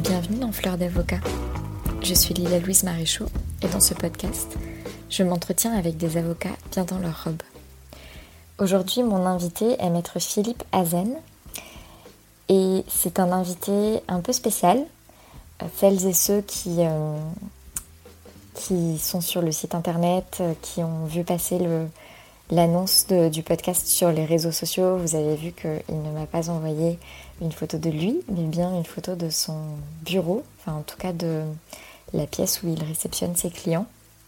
Bienvenue dans Fleur d'Avocat. Je suis Lila Louise Maréchaux et dans ce podcast, je m'entretiens avec des avocats bien dans leur robe. Aujourd'hui, mon invité est maître Philippe Hazen et c'est un invité un peu spécial. Celles et ceux qui sont sur le site internet, qui ont vu passer l'annonce du podcast sur les réseaux sociaux, vous avez vu qu'il ne m'a pas envoyé une photo de lui, mais bien une photo de son bureau, enfin en tout cas de la pièce où il réceptionne ses clients.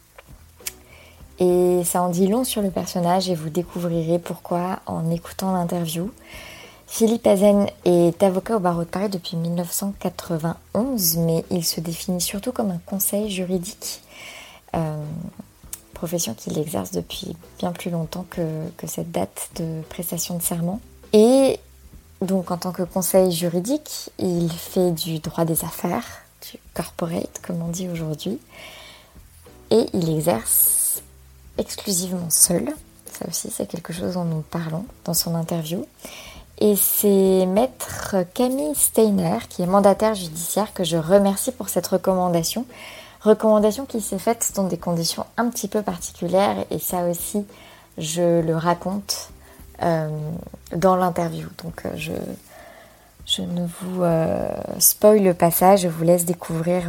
Et ça en dit long sur le personnage et vous découvrirez pourquoi en écoutant l'interview. Philippe Hazen est avocat au barreau de Paris depuis 1991, mais il se définit surtout comme un conseil juridique, profession qu'il exerce depuis bien plus longtemps que cette date de prestation de serment. Et donc en tant que conseil juridique, il fait du droit des affaires, du corporate comme on dit aujourd'hui, et il exerce exclusivement seul. Ça aussi c'est quelque chose dont nous parlons dans son interview. Et c'est maître Camille Steiner qui est mandataire judiciaire que je remercie pour cette recommandation. Recommandation qui s'est faite dans des conditions un petit peu particulières et ça aussi je le raconte dans l'interview. Donc je ne vous spoil pas ça, je vous laisse découvrir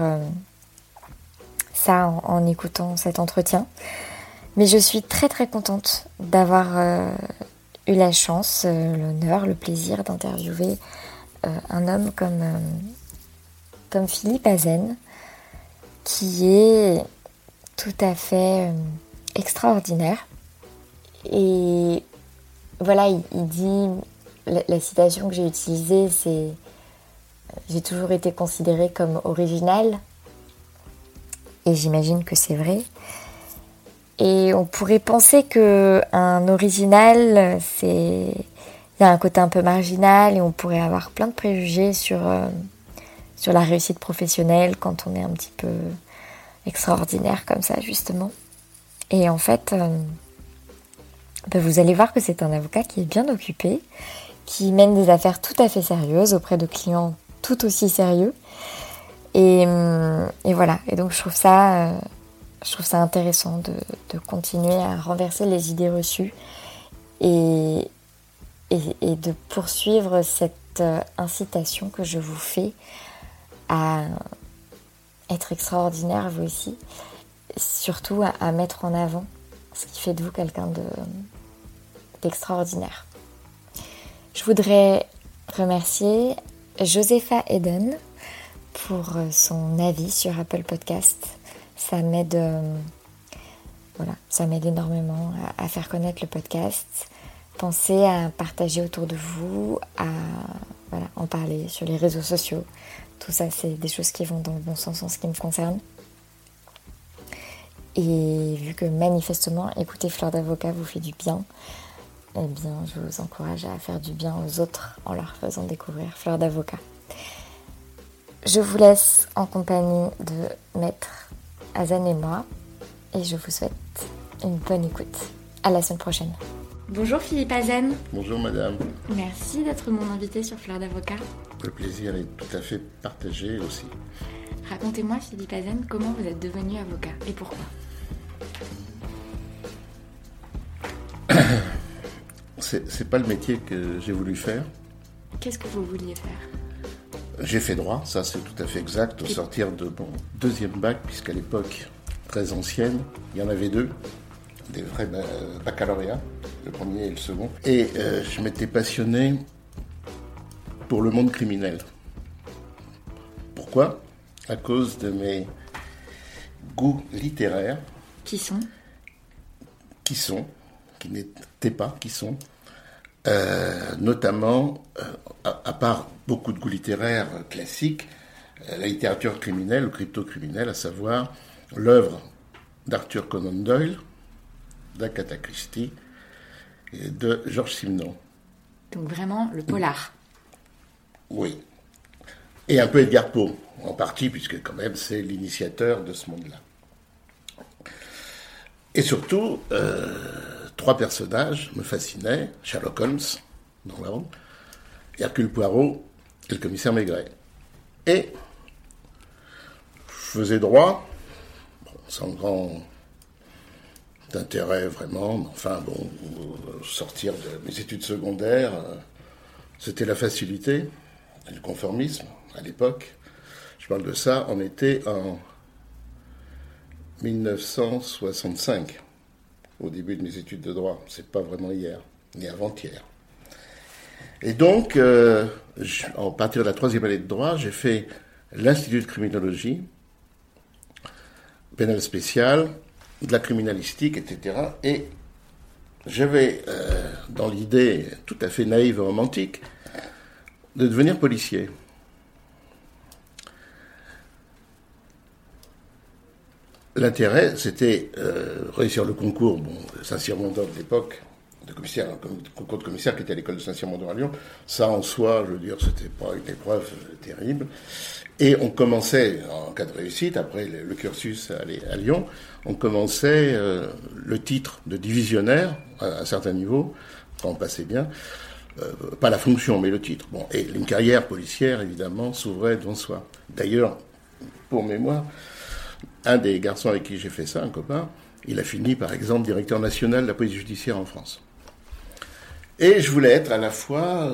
ça en écoutant cet entretien. Mais je suis très très contente d'avoir eu la chance, l'honneur, le plaisir d'interviewer un homme comme Philippe Hazen, qui est tout à fait extraordinaire. Et voilà, il dit, la citation que j'ai utilisée, c'est « J'ai toujours été considérée comme originale ». Et j'imagine que c'est vrai. Et on pourrait penser qu'un original, il y a un côté un peu marginal et on pourrait avoir plein de préjugés sur la réussite professionnelle quand on est un petit peu extraordinaire comme ça, justement. Et en fait, vous allez voir que c'est un avocat qui est bien occupé, qui mène des affaires tout à fait sérieuses auprès de clients tout aussi sérieux. Et voilà. Et donc je trouve ça intéressant de continuer à renverser les idées reçues et de poursuivre cette incitation que je vous fais à être extraordinaire vous aussi, surtout à mettre en avant ce qui fait de vous quelqu'un d'extraordinaire. Je voudrais remercier Josepha Eden pour son avis sur Apple Podcast. Ça m'aide énormément à faire connaître le podcast. Pensez à partager autour de vous, à en parler sur les réseaux sociaux. Tout ça, c'est des choses qui vont dans le bon sens en ce qui me concerne. Et vu que manifestement, écouter Fleur d'Avocat vous fait du bien, eh bien, je vous encourage à faire du bien aux autres en leur faisant découvrir Fleur d'Avocat. Je vous laisse en compagnie de Maître Hazen et moi, et je vous souhaite une bonne écoute. À la semaine prochaine. Bonjour Philippe Hazen. Bonjour madame. Merci d'être mon invité sur Fleur d'Avocat. Le plaisir est tout à fait partagé aussi. Racontez-moi Philippe Hazen, comment vous êtes devenu avocat et pourquoi? C'est pas le métier que j'ai voulu faire. Qu'est-ce que vous vouliez faire? J'ai fait droit, ça c'est tout à fait exact, au sortir de mon deuxième bac, puisqu'à l'époque très ancienne, il y en avait deux, des vrais baccalauréats, le premier et le second. Et je m'étais passionné pour le monde criminel. Pourquoi? À cause de mes goûts littéraires. Qui n'étaient pas, notamment, à part beaucoup de goûts littéraires classiques, la littérature criminelle ou crypto-criminelle, à savoir l'œuvre d'Arthur Conan Doyle, d'Agatha Christie et de Georges Simenon. Donc vraiment le polar. Oui. Et un peu Edgar Poe, en partie, puisque quand même c'est l'initiateur de ce monde-là. Et surtout, trois personnages me fascinaient, Sherlock Holmes, dans l'ordre, Hercule Poirot et le commissaire Maigret. Et faisais droit, sans grand d'intérêt vraiment, mais enfin bon, sortir de mes études secondaires, c'était la facilité, le conformisme à l'époque. Je parle de ça, on était en 1965, au début de mes études de droit. C'est pas vraiment hier, ni avant-hier. Et donc, à partir de la 3e année de droit, j'ai fait l'Institut de criminologie, pénal spécial, de la criminalistique, etc. Et j'avais, dans l'idée tout à fait naïve et romantique, de devenir policier. L'intérêt, c'était réussir le concours Saint-Cyr-Mont-d'Or de l'époque, concours de commissaire qui était à l'école de Saint-Cyr-Mont-d'Or à Lyon. Ça, en soi, je veux dire, c'était pas une épreuve terrible. Et on commençait, en cas de réussite, après le cursus à Lyon, on commençait le titre de divisionnaire à un certain niveau, quand on passait bien. Pas la fonction, mais le titre. Bon, et une carrière policière, évidemment, s'ouvrait devant soi. D'ailleurs, pour mémoire, un des garçons avec qui j'ai fait ça, un copain, il a fini, par exemple, directeur national de la police judiciaire en France. Et je voulais être à la fois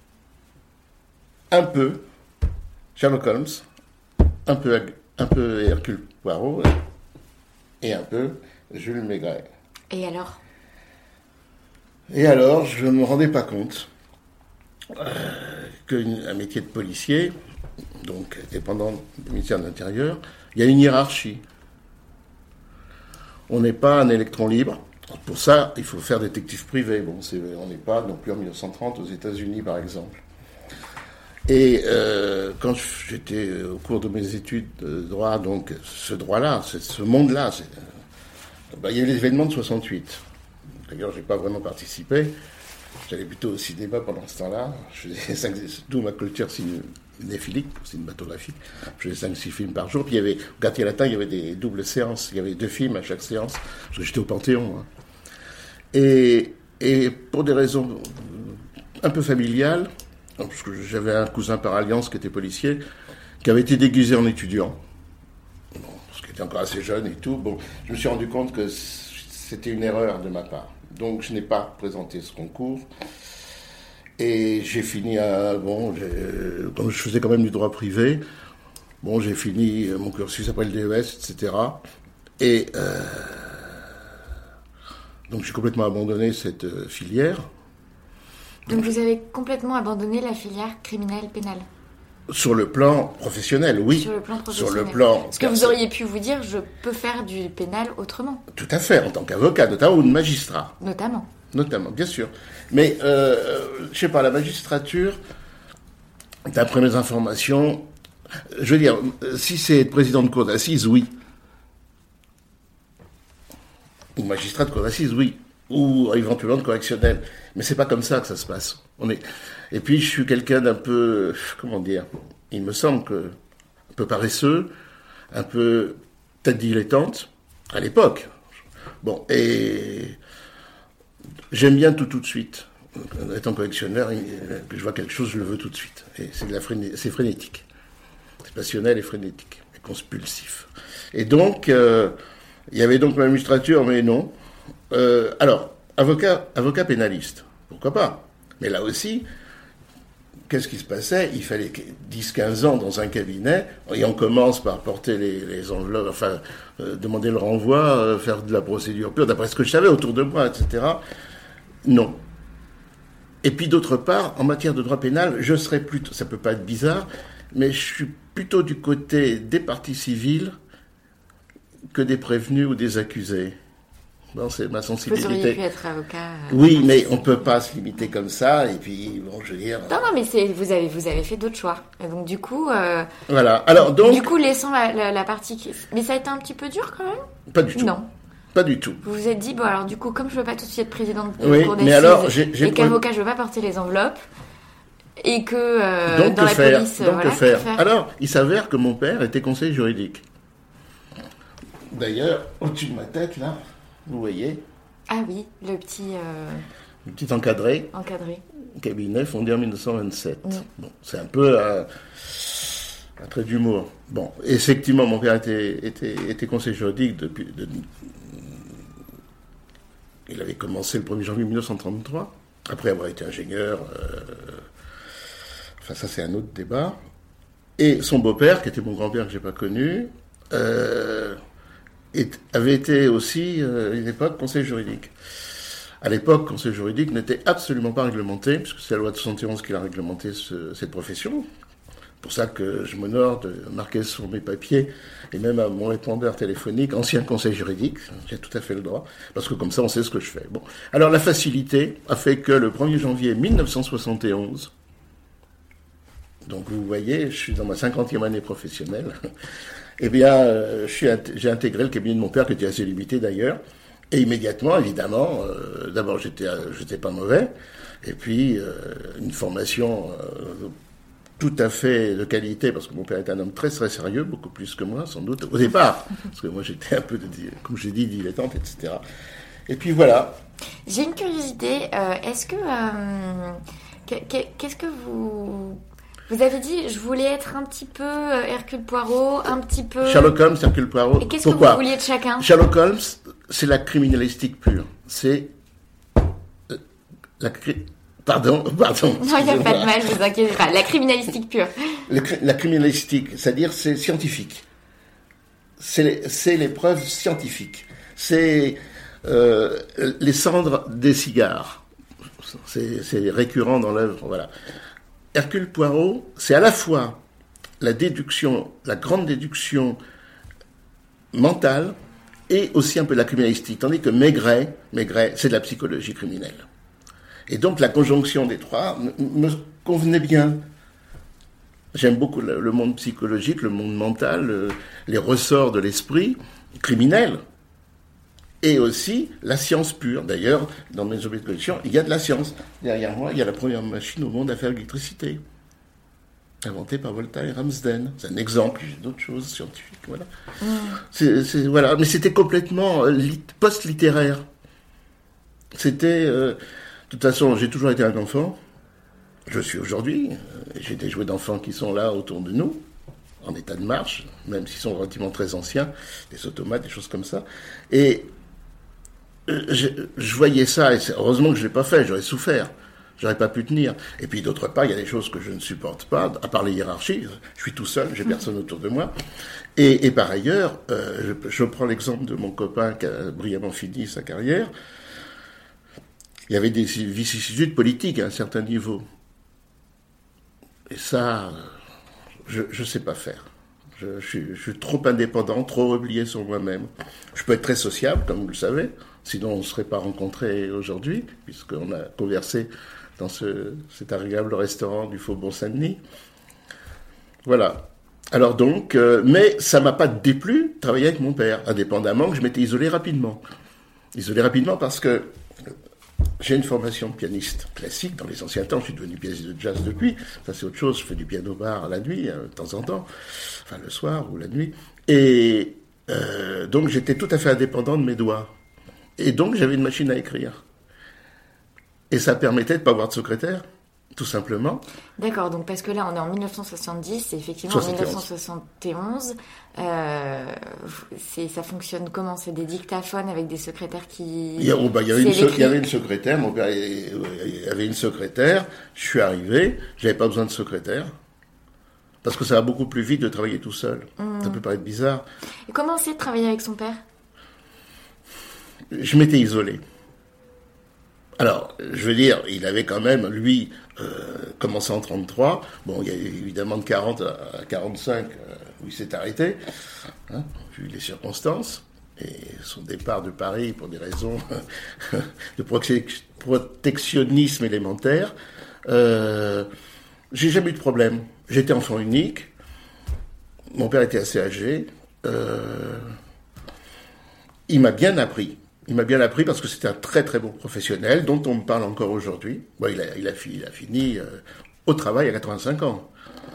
un peu Sherlock Holmes, un peu Hercule Poirot et un peu Jules Maigret. Et alors ? Et alors, je ne me rendais pas compte qu'un métier de policier, donc dépendant du ministère de l'Intérieur, il y a une hiérarchie. On n'est pas un électron libre. Pour ça, il faut faire détective privé. Bon, on n'est pas non plus en 1930 aux États-Unis, par exemple. Et quand j'étais au cours de mes études de droit, donc ce droit-là, ce monde-là, il y a eu l'événement de 68. D'ailleurs, je n'ai pas vraiment participé. J'allais plutôt au cinéma pendant ce temps-là. D'où ma culture cinéphilique, cinématographique. Je faisais 5-6 films par jour. Puis il y avait, au quartier latin, il y avait des doubles séances. Il y avait 2 films à chaque séance. Parce que j'étais au Panthéon. Hein. Et pour des raisons un peu familiales, parce que j'avais un cousin par alliance qui était policier, qui avait été déguisé en étudiant. Bon, parce qu'il était encore assez jeune et tout. Bon, je me suis rendu compte que c'était une erreur de ma part. Donc je n'ai pas présenté ce concours. Et j'ai fini comme je faisais quand même du droit privé, j'ai fini mon cursus après le DES, etc. Et donc j'ai complètement abandonné cette filière. Donc vous avez complètement abandonné la filière criminelle pénale ? Sur le plan professionnel, oui. Sur le plan professionnel. Sur le plan... Parce que vous auriez pu vous dire, je peux faire du pénal autrement. Tout à fait, en tant qu'avocat, notamment, ou de magistrat. Notamment, bien sûr. Mais, je sais pas, la magistrature, d'après mes informations, je veux dire, si c'est président de cour d'assises, oui. Ou magistrat de cour d'assises, oui. Ou éventuellement de correctionnel. Mais c'est pas comme ça que ça se passe. Et puis, je suis quelqu'un d'un peu, comment dire, il me semble un peu paresseux, un peu peut-être dilettante, à l'époque. Bon, et j'aime bien tout de suite. Étant collectionneur, que je vois quelque chose, je le veux tout de suite. Et c'est frénétique. C'est passionnel et frénétique, et compulsif. Et donc, il y avait donc ma magistrature, mais non. Alors, avocat pénaliste, pourquoi pas ? Mais là aussi, qu'est-ce qui se passait ? Il fallait 10-15 ans dans un cabinet, et on commence par porter les enveloppes, enfin, demander le renvoi, faire de la procédure pure, d'après ce que je savais autour de moi, etc. Non. Et puis d'autre part, en matière de droit pénal, je serais plutôt, ça peut pas être bizarre, mais je suis plutôt du côté des parties civiles que des prévenus ou des accusés. Bon, c'est ma sensibilité. Vous auriez pu être avocat. Oui, mais on peut pas se limiter comme ça. Et puis, je veux dire. Non, mais vous avez fait d'autres choix. Et donc du coup. Voilà. Alors donc. Du coup, laissons la partie. Mais ça a été un petit peu dur quand même. Pas du tout. Non. Pas du tout. Vous vous êtes dit alors du coup, comme je veux pas tout de suite être présidente de oui, cour mais alors, et qu'avocat, je veux pas porter les enveloppes. Et que donc, dans la police. Donc que faire. Alors, il s'avère que mon père était conseiller juridique. D'ailleurs, au-dessus de ma tête là. Vous voyez ? Ah oui, le petit encadré. Cabinet fondé en 1927. Bon, c'est un peu Un trait d'humour. Bon, effectivement, mon père était conseiller juridique il avait commencé le 1er janvier 1933, après avoir été ingénieur. Enfin, ça, c'est un autre débat. Et son beau-père, qui était mon grand-père que je n'ai pas connu, avait été aussi, à une époque, conseiller juridique. À l'époque, conseiller juridique n'était absolument pas réglementé, puisque c'est la loi de 71 qui a réglementé cette profession. C'est pour ça que je m'honore de marquer sur mes papiers, et même à mon répondeur téléphonique, ancien conseil juridique, j'ai tout à fait le droit, parce que comme ça on sait ce que je fais. Bon. Alors la facilité a fait que le 1er janvier 1971, donc vous voyez, je suis dans ma 50e année professionnelle, eh bien j'ai intégré le cabinet de mon père, qui était assez limité d'ailleurs, et immédiatement, évidemment, d'abord j'étais pas mauvais, et puis une formation tout à fait de qualité, parce que mon père est un homme très très sérieux, beaucoup plus que moi, sans doute, au départ, parce que moi j'étais un peu, comme j'ai dit, dilettante, etc. Et puis voilà. J'ai une curiosité, est-ce que... qu'est-ce que vous... Vous avez dit, je voulais être un petit peu Hercule Poirot, un petit peu... Sherlock Holmes, Hercule Poirot. Et qu'est-ce que vous vouliez de chacun ? Sherlock Holmes, c'est la criminalistique pure. C'est Pardon. Non, il n'y a pas de mal, ne vous inquiétez pas. La criminalistique pure. La criminalistique, c'est-à-dire c'est scientifique. C'est les preuves scientifiques. C'est les cendres des cigares. C'est récurrent dans l'œuvre, voilà. Hercule Poirot, c'est à la fois la déduction, la grande déduction mentale, et aussi un peu la criminalistique. Tandis que Maigret, c'est de la psychologie criminelle. Et donc la conjonction des trois me convenait bien. J'aime beaucoup le monde psychologique, le monde mental, les ressorts de l'esprit criminel, et aussi la science pure. D'ailleurs, dans mes objets de collection, il y a de la science. Derrière moi, il y a la première machine au monde à faire l'électricité, inventée par Volta et Ramsden. C'est un exemple, j'ai d'autres choses scientifiques. Voilà. Voilà. Mais c'était complètement post-littéraire. C'était... De toute façon, j'ai toujours été un enfant. Je suis aujourd'hui. J'ai des jouets d'enfants qui sont là autour de nous, en état de marche, même s'ils sont relativement très anciens, des automates, des choses comme ça. Et je voyais ça, et heureusement que je ne l'ai pas fait, j'aurais souffert. J'aurais pas pu tenir. Et puis d'autre part, il y a des choses que je ne supporte pas, à part les hiérarchies. Je suis tout seul, j'ai personne autour de moi. Et par ailleurs, je prends l'exemple de mon copain qui a brillamment fini sa carrière. Il y avait des vicissitudes politiques à un certain niveau. Et ça, je ne sais pas faire. Je suis trop indépendant, trop replié sur moi-même. Je peux être très sociable, comme vous le savez, sinon on ne serait pas rencontrés aujourd'hui, puisqu'on a conversé dans cet agréable restaurant du Faubourg Saint-Denis. Voilà. Alors donc, mais ça ne m'a pas déplu de travailler avec mon père, indépendamment que je m'étais isolé rapidement. Isolé rapidement parce que j'ai une formation de pianiste classique. Dans les anciens temps, je suis devenu pianiste de jazz depuis. Ça, c'est autre chose. Je fais du piano-bar la nuit, de temps en temps. Enfin, le soir ou la nuit. Et donc, j'étais tout à fait indépendant de mes doigts. Et donc, j'avais une machine à écrire. Et ça permettait de ne pas avoir de secrétaire, tout simplement. D'accord, donc parce que là, on est en 1970, et effectivement, en 1971, ça fonctionne comment ? C'est des dictaphones avec des secrétaires qui... Il y avait une secrétaire, mon père avait une secrétaire, je suis arrivé, j'avais pas besoin de secrétaire, parce que ça va beaucoup plus vite de travailler tout seul. Ça peut paraître bizarre. Et comment c'est de travailler avec son père ? Je m'étais isolé. Alors, je veux dire, il avait quand même, lui, commencé en 33. Bon, il y a eu évidemment de 40 à 45 où il s'est arrêté, vu les circonstances. Et son départ de Paris pour des raisons de protectionnisme élémentaire. J'ai jamais eu de problème. J'étais enfant unique. Mon père était assez âgé. Il m'a bien appris. Il m'a bien appris parce que c'était un très très bon professionnel dont on me parle encore aujourd'hui. Bon, il a fini au travail à 85 ans.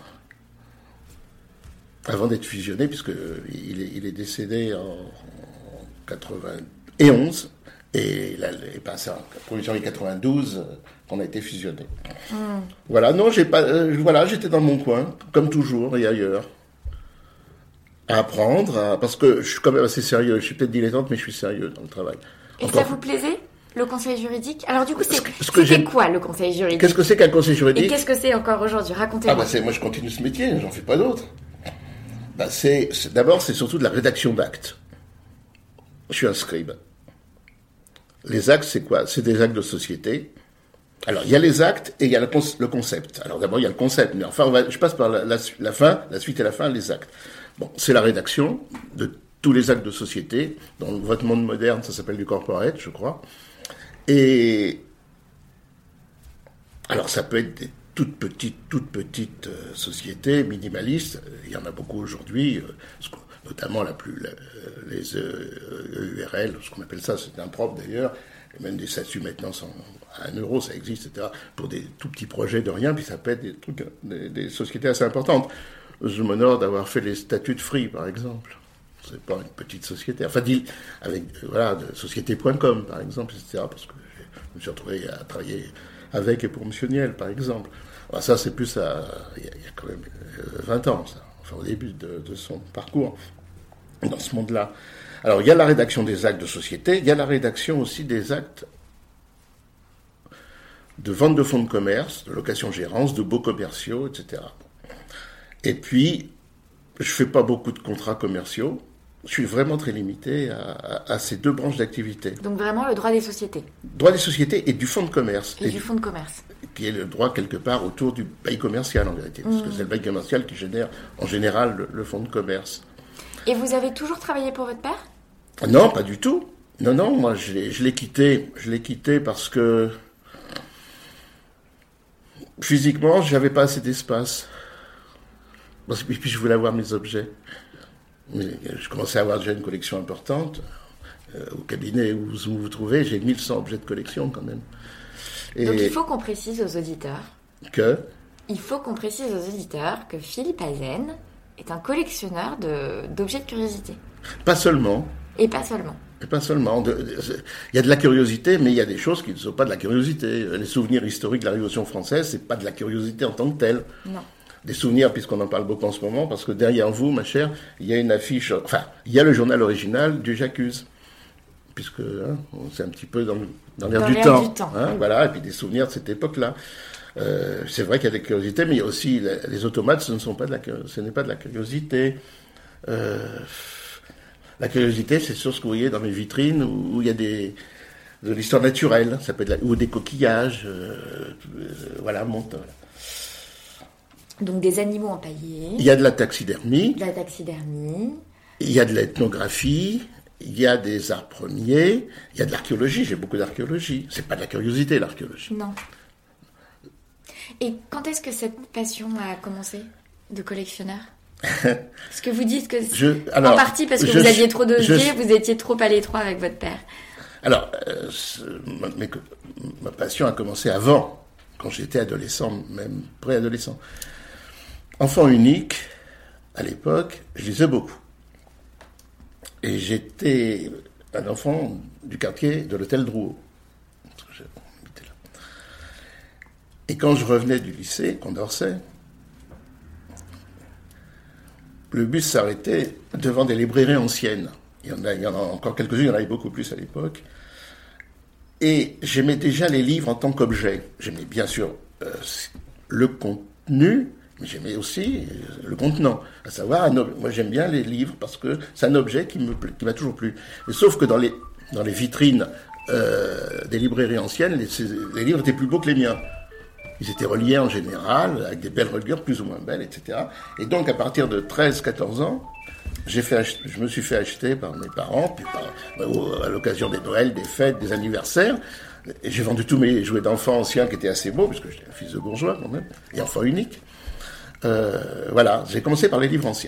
Avant d'être fusionné, puisqu'il est décédé en 91. Et c'est en 1er janvier 92 qu'on a été fusionnés. Voilà, non, j'étais dans mon coin, comme toujours et ailleurs. À apprendre, parce que je suis quand même assez sérieux. Je suis peut-être dilettante, mais je suis sérieux dans le travail. Et ça vous plaisait, le conseil juridique? Alors du coup, c'était quoi le conseil juridique? Qu'est-ce que c'est qu'un conseil juridique? Et qu'est-ce que c'est encore aujourd'hui? Racontez-moi. Moi, je continue ce métier, j'en fais pas d'autre. D'abord, c'est surtout de la rédaction d'actes. Je suis un scribe. Les actes, c'est quoi? C'est des actes de société. Alors, il y a les actes et il y a le concept. Alors d'abord, il y a le concept, mais enfin, je passe par la suite et la fin, les actes. Bon, c'est la rédaction de tous les actes de société. Dans votre monde moderne, ça s'appelle du corporate, je crois. Et alors, ça peut être des toutes petites sociétés minimalistes. Il y en a beaucoup aujourd'hui, notamment les EURL, ce qu'on appelle ça, c'est impropre d'ailleurs. Et même des statuts maintenant à 1 euro, ça existe, etc. Pour des tout petits projets de rien, puis ça peut être des sociétés assez importantes. Je m'honore d'avoir fait les statuts de Free, par exemple. C'est pas une petite société. Enfin, avec, de société.com, par exemple, etc. Parce que je me suis retrouvé à travailler avec et pour M. Niel, par exemple. Alors ça, c'est plus il y a quand même 20 ans, ça. Enfin, au début de son parcours dans ce monde-là. Alors, il y a la rédaction des actes de société, il y a la rédaction aussi des actes de vente de fonds de commerce, de location-gérance, de baux commerciaux, etc. Et puis, je fais pas beaucoup de contrats commerciaux. Je suis vraiment très limité à ces deux branches d'activité. Donc vraiment le droit des sociétés. Droit des sociétés et du fonds de commerce. Et du fonds de commerce. Qui est le droit quelque part autour du bail commercial en vérité. Parce que c'est le bail commercial qui génère en général le fonds de commerce. Et vous avez toujours travaillé pour votre père? Non, pas du tout. Non, moi je l'ai quitté. Je l'ai quitté parce que physiquement, j'avais pas assez d'espace. Et puis je voulais avoir mes objets. Mais je commençais à avoir déjà une collection importante. Au cabinet où vous vous trouvez, j'ai 1100 objets de collection quand même. Et donc il faut qu'on précise aux auditeurs il faut qu'on précise aux auditeurs que Philippe Hazen est un collectionneur d'objets de curiosité. Pas seulement. Et pas seulement. Il y a de la curiosité, mais il y a des choses qui ne sont pas de la curiosité. Les souvenirs historiques de la Révolution française, c'est pas de la curiosité en tant que telle. Non. Des souvenirs, puisqu'on en parle beaucoup en ce moment, parce que derrière vous, ma chère, il y a une affiche, il y a le journal original du J'accuse, puisque c'est un petit peu dans l'air du temps. Voilà, et puis des souvenirs de cette époque-là. C'est vrai qu'il y a des curiosités, mais il y a aussi les automates, ce n'est pas de la curiosité. La curiosité, c'est sur ce que vous voyez dans mes vitrines, où il y a de l'histoire naturelle, ça peut être ou des coquillages, monte. Donc des animaux empaillés. Il y a de la taxidermie. Il y a de l'ethnographie. Il y a des arts premiers. Il y a de l'archéologie. J'ai beaucoup d'archéologie. C'est pas de la curiosité, l'archéologie. Non. Et quand est-ce que cette passion a commencé de collectionneur? Parce que vous dites que en partie parce que vous aviez trop d'objets, vous étiez trop à l'étroit avec votre père. Alors, ma passion a commencé avant, quand j'étais adolescent, même préadolescent. Enfant unique, à l'époque, je lisais beaucoup. Et j'étais un enfant du quartier de l'hôtel Drouot. Et quand je revenais du lycée, Condorcet, le bus s'arrêtait devant des librairies anciennes. Il y en a encore quelques-unes, il y en avait beaucoup plus à l'époque. Et j'aimais déjà les livres en tant qu'objet. J'aimais bien sûr le contenu, mais j'aimais aussi le contenant. À savoir, moi j'aime bien les livres parce que c'est un objet qui m'a toujours plu. Mais sauf que dans les vitrines des librairies anciennes, les livres étaient plus beaux que les miens. Ils étaient reliés en général, avec des belles reliures plus ou moins belles, etc. Et donc à partir de 13-14 ans, je me suis fait acheter par mes parents, puis à l'occasion des Noëls, des fêtes, des anniversaires. Et j'ai vendu tous mes jouets d'enfants anciens qui étaient assez beaux, parce que j'étais un fils de bourgeois quand même, et enfant unique. J'ai commencé par les livres anciens.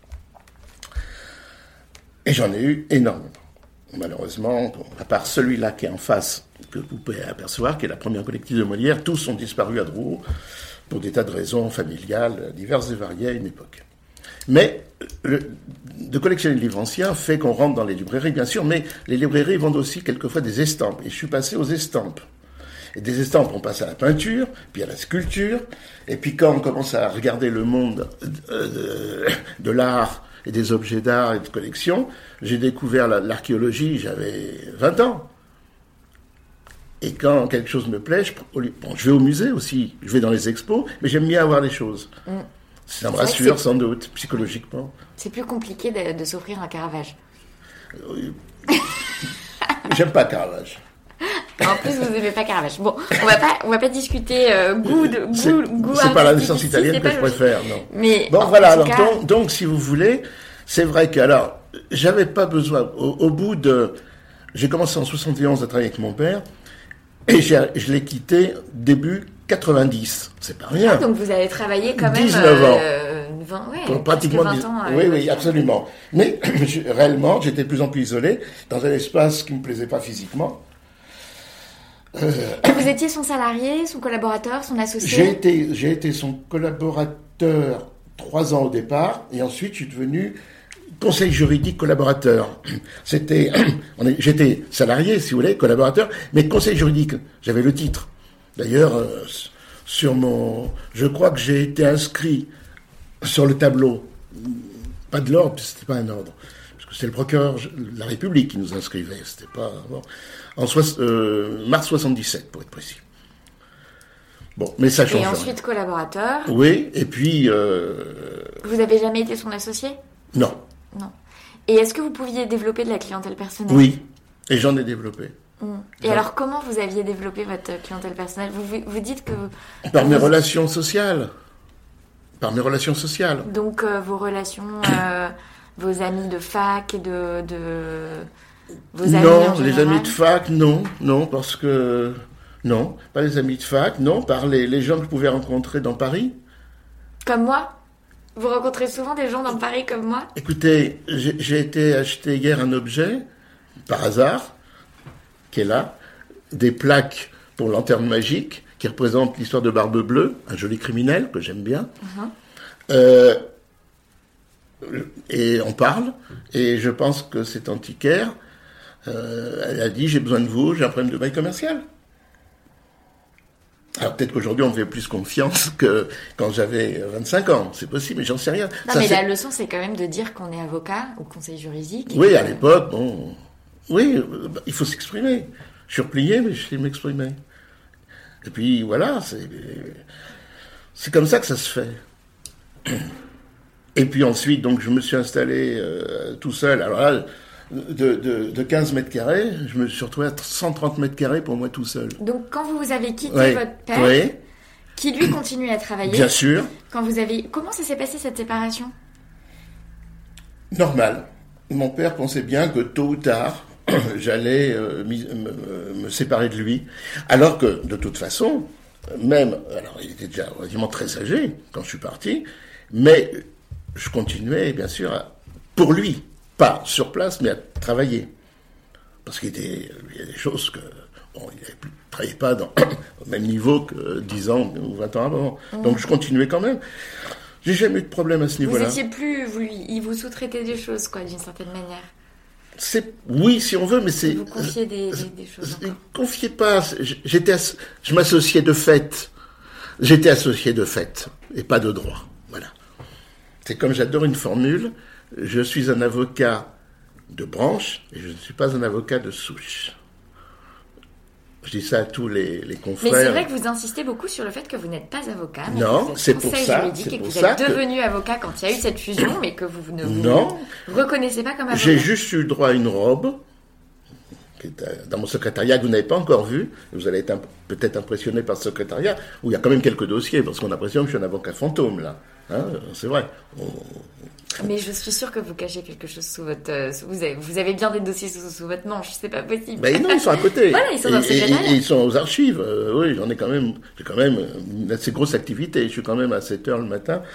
Et j'en ai eu énormément. Malheureusement, à part celui-là qui est en face, que vous pouvez apercevoir, qui est la première collective de Molière, tous ont disparu à Drouot pour des tas de raisons familiales diverses et variées à une époque. Mais de collectionner les livres anciens fait qu'on rentre dans les librairies, bien sûr, mais les librairies vendent aussi quelquefois des estampes. Et je suis passé aux estampes. Et des estampes, on passe à la peinture, puis à la sculpture. Et puis quand on commence à regarder le monde de l'art et des objets d'art et de collection, j'ai découvert l'archéologie, j'avais 20 ans. Et quand quelque chose me plaît, je vais au musée aussi, je vais dans les expos, mais j'aime bien avoir les choses. Ça me rassure sans doute, psychologiquement. C'est plus compliqué de s'offrir un Caravage. J'aime pas Caravage. En plus, vous n'aimez pas Caravage. Bon, on va pas discuter goût c'est pas la naissance italienne que je préfère, non. Mais bon, voilà. Alors, donc, si vous voulez, c'est vrai que, alors, j'avais pas besoin. Au bout de, j'ai commencé en 71 à travailler avec mon père, et je l'ai quitté début 90. C'est pas rien. Donc vous avez travaillé quand même 19 ans. 20, pratiquement 20 ans. Oui, absolument. Mais réellement, j'étais de plus en plus isolé dans un espace qui me plaisait pas physiquement. Vous étiez son salarié, son collaborateur, son associé? J'ai été son collaborateur 3 ans au départ, et ensuite je suis devenu conseil juridique collaborateur. J'étais salarié, si vous voulez, collaborateur, mais conseil juridique. J'avais le titre. D'ailleurs, je crois que j'ai été inscrit sur le tableau. Pas de l'ordre, c'était pas un ordre. Parce que c'est le procureur de la République qui nous inscrivait. C'était pas, bon. En mars 77, pour être précis. Bon, mais ça change. Et ensuite collaborateur. Oui, et puis... Vous avez jamais été son associé? Non. Non. Et est-ce que vous pouviez développer de la clientèle personnelle? Oui, et j'en ai développé. Et alors, comment vous aviez développé votre clientèle personnelle? Vous dites que... Par mes relations sociales. Par mes relations sociales. Donc, vos relations, vos amis de fac, vos amis non, en les général? amis de fac, non, parce que... Non, pas les amis de fac, non, par les gens que je pouvais rencontrer dans Paris. Comme moi? Vous rencontrez souvent des gens dans Paris comme moi? Écoutez, j'ai été acheter hier un objet, par hasard, qui est là, des plaques pour lanterne magique, qui représentent l'histoire de Barbe Bleue, un joli criminel que j'aime bien. Et on parle, et je pense que c'est antiquaire. Elle a dit, j'ai besoin de vous, j'ai un problème de bail commercial. Alors peut-être qu'aujourd'hui on me fait plus confiance que quand j'avais 25 ans, c'est possible, mais j'en sais rien. Non, mais la leçon c'est quand même de dire qu'on est avocat ou conseil juridique. Oui, à l'époque, bon... Oui, il faut s'exprimer. Je suis replié, mais je sais m'exprimer. Et puis voilà, c'est comme ça que ça se fait. Et puis ensuite, donc, je me suis installé tout seul. Alors là, de 15 mètres carrés, je me suis retrouvé à 130 mètres carrés pour moi tout seul. Donc quand vous avez quitté votre père, qui lui continuait à travailler, bien sûr. Comment ça s'est passé cette séparation? Normal. Mon père pensait bien que tôt ou tard, j'allais me séparer de lui. Alors que, de toute façon, alors il était déjà relativement très âgé quand je suis parti, mais je continuais, bien sûr, pour lui, pas sur place, mais à travailler. Parce qu'il y a des choses que, bon, il ne travaillait pas au même niveau que 10 ans ou 20 ans avant. Donc je continuais quand même. J'ai jamais eu de problème à ce niveau-là. Vous étiez plus, il vous sous-traitait des choses, quoi, d'une certaine manière. Oui, si on veut, mais c'est... Vous confiez des choses encore. Confiez pas. Je m'associais de fait. J'étais associé de fait et pas de droit. Voilà. C'est comme j'adore une formule. Je suis un avocat de branche et je ne suis pas un avocat de souche. Je dis ça à tous les confrères. Mais c'est vrai que vous insistez beaucoup sur le fait que vous n'êtes pas avocat. Non, c'est pour ça. Juridique, et que vous êtes devenu avocat quand il y a eu cette fusion, mais que vous ne vous reconnaissez pas comme avocat. J'ai juste eu droit à une robe qui est dans mon secrétariat que vous n'avez pas encore vue. Vous allez être peut-être impressionné par ce secrétariat où il y a quand même quelques dossiers parce qu'on a l'impression que je suis un avocat fantôme là. Hein, c'est vrai. Mais je suis sûre que vous cachez quelque chose sous votre... Vous avez bien des dossiers sous votre manche, c'est pas possible. Ben non, ils sont à côté. Voilà, ils sont dans le secrétariat. Ils sont aux archives. Oui, j'ai quand même une assez grosse activité. Je suis quand même à 7h le matin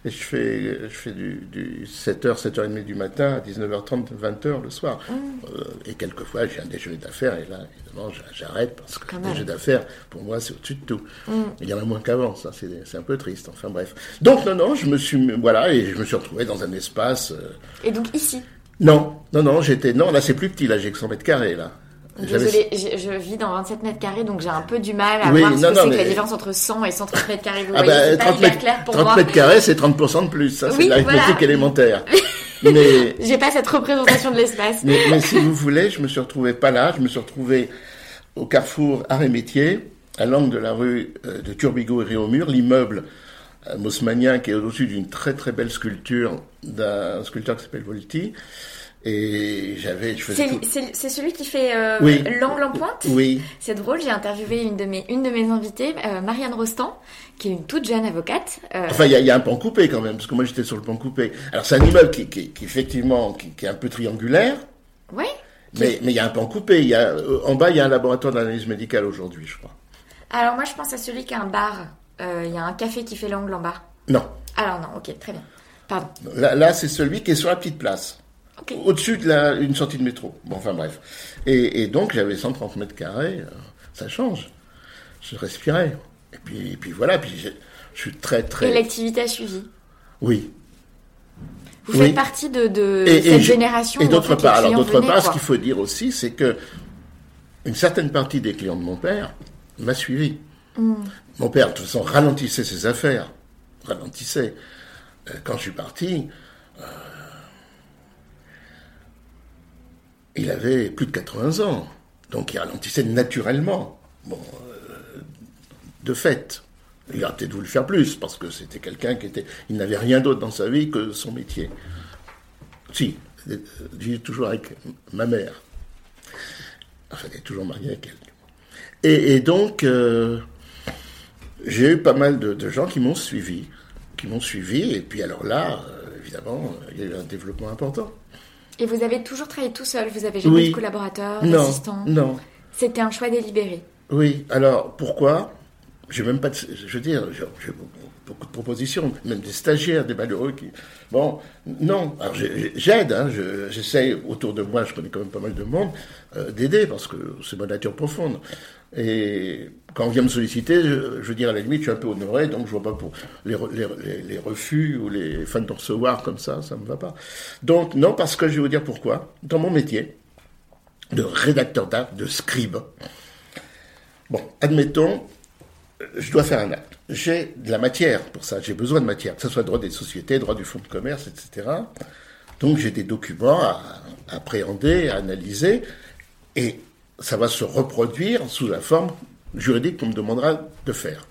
Et je fais du 7h, 7h30 du matin à 19h30, 20h le soir. Et quelquefois, j'ai un déjeuner d'affaires. Et là, évidemment, j'arrête parce que le déjeuner d'affaires, pour moi, c'est au-dessus de tout. Il y en a moins qu'avant, ça, c'est un peu triste. Enfin, bref. Donc, non, je me suis retrouvé dans un espace... Et donc, ici? Non, là, c'est plus petit, là, j'ai que 100 mètres carrés, là. Désolée, je vis dans 27 mètres carrés, donc j'ai un peu du mal à voir ce que c'est que la différence entre 100 et 130 mètres carrés. Vous voyez, c'est pas hyper clair pour moi. 30 mètres carrés, c'est 30% de plus. Ça, c'est de l'arithmétique élémentaire. Mais j'ai pas cette représentation de l'espace. Mais si vous voulez, je me suis retrouvé pas là. Je me suis retrouvé au carrefour Arts et Métiers, à l'angle de la rue de Turbigo et Réaumur, l'immeuble mosmanien qui est au-dessus d'une très très belle sculpture d'un sculpteur qui s'appelle Volti. Et c'est celui qui fait l'angle en pointe. Oui. C'est drôle, j'ai interviewé une de mes invitées, Marianne Rostand, qui est une toute jeune avocate. Enfin, il y a un pan coupé quand même, parce que moi j'étais sur le pan coupé. Alors c'est un immeuble qui effectivement qui est un peu triangulaire. Oui. Mais il y a un pan coupé. En bas il y a un laboratoire d'analyse médicale aujourd'hui, je crois. Alors moi je pense à celui qui a un bar. Il y a un café qui fait l'angle en bas. Non. Alors non, ok, très bien. Pardon. Là c'est celui qui est sur la petite place. Okay. Au-dessus une sortie de métro. Bon, enfin bref. Et donc j'avais 130 mètres carrés, ça change. Je respirais. Et puis voilà, puis je suis très très... Et l'activité a suivi. Oui. Vous faites partie de cette génération. Et d'autre part, ce qu'il faut dire aussi, c'est que une certaine partie des clients de mon père m'a suivi. Mon père, de toute façon, ralentissait ses affaires. Ralentissait. Quand je suis parti... il avait plus de 80 ans, donc il ralentissait naturellement, de fait. Il a peut-être voulu faire plus, parce que c'était quelqu'un il n'avait rien d'autre dans sa vie que son métier. Si, il vit toujours avec ma mère. Enfin, il est toujours marié avec elle. Et donc, j'ai eu pas mal de gens qui m'ont suivi, et puis alors là, évidemment, il y a eu un développement important. Et vous avez toujours travaillé tout seul? Vous avez jamais eu de collaborateur, d'assistant? Non. C'était un choix délibéré? Oui. Alors, pourquoi? J'ai même pas j'ai beaucoup de propositions, même des stagiaires, des malheureux qui... Bon, non. Alors, j'aide, j'essaye, autour de moi, je connais quand même pas mal de monde, d'aider, parce que c'est ma nature profonde. Et quand on vient me solliciter, je veux dire, à la limite, je suis un peu honoré, donc je vois pas pour les refus ou les fins de recevoir comme ça me va pas. Donc, non, parce que je vais vous dire pourquoi. Dans mon métier de rédacteur d'actes, de scribe, bon, admettons, je dois faire un acte. J'ai de la matière pour ça, j'ai besoin de matière, que ce soit droit des sociétés, droit du fonds de commerce, etc. Donc, j'ai des documents à appréhender, à analyser, et ça va se reproduire sous la forme juridique qu'on me demandera de faire.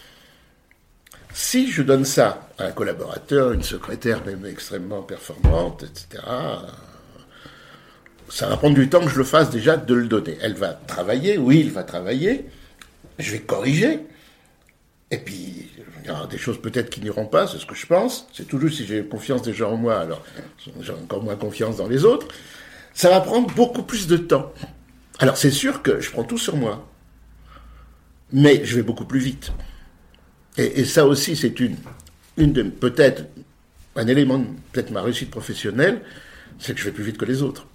Si je donne ça à un collaborateur, une secrétaire même extrêmement performante, etc., ça va prendre du temps que je le fasse déjà de le donner. Elle va travailler, il va travailler, je vais corriger, et puis il y aura des choses peut-être qui n'iront pas, c'est ce que je pense. C'est toujours si j'ai confiance déjà en moi, alors j'ai encore moins confiance dans les autres. Ça va prendre beaucoup plus de temps. Alors, c'est sûr que je prends tout sur moi, mais je vais beaucoup plus vite. Et ça aussi, c'est peut-être un élément de peut-être ma réussite professionnelle, c'est que je vais plus vite que les autres.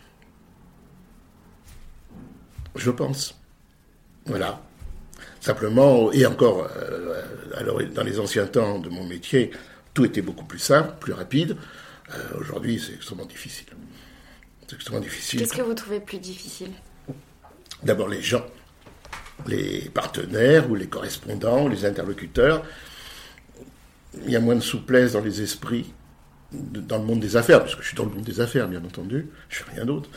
Je pense. Voilà. Simplement, et encore, alors dans les anciens temps de mon métier, tout était beaucoup plus simple, plus rapide. Aujourd'hui, c'est extrêmement difficile. Qu'est-ce que vous trouvez plus difficile ? D'abord les gens, les partenaires ou les correspondants ou les interlocuteurs. Il y a moins de souplesse dans les esprits, dans le monde des affaires, parce que je suis dans le monde des affaires, bien entendu, je ne fais rien d'autre.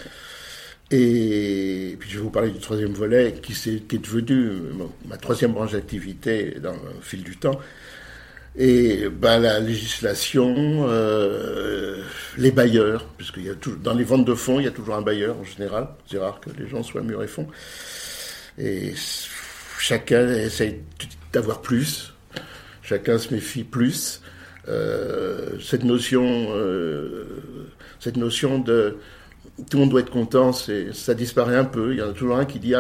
Et puis je vais vous parler du troisième volet, qui est devenu ma troisième branche d'activité dans le fil du temps. Et la législation, les bailleurs, puisqu'il y a dans les ventes de fonds, il y a toujours un bailleur en général. C'est rare que les gens soient mûrs et fonds. Et chacun essaye d'avoir plus, chacun se méfie plus. Cette notion de tout le monde doit être content, ça disparaît un peu. Il y en a toujours un qui dit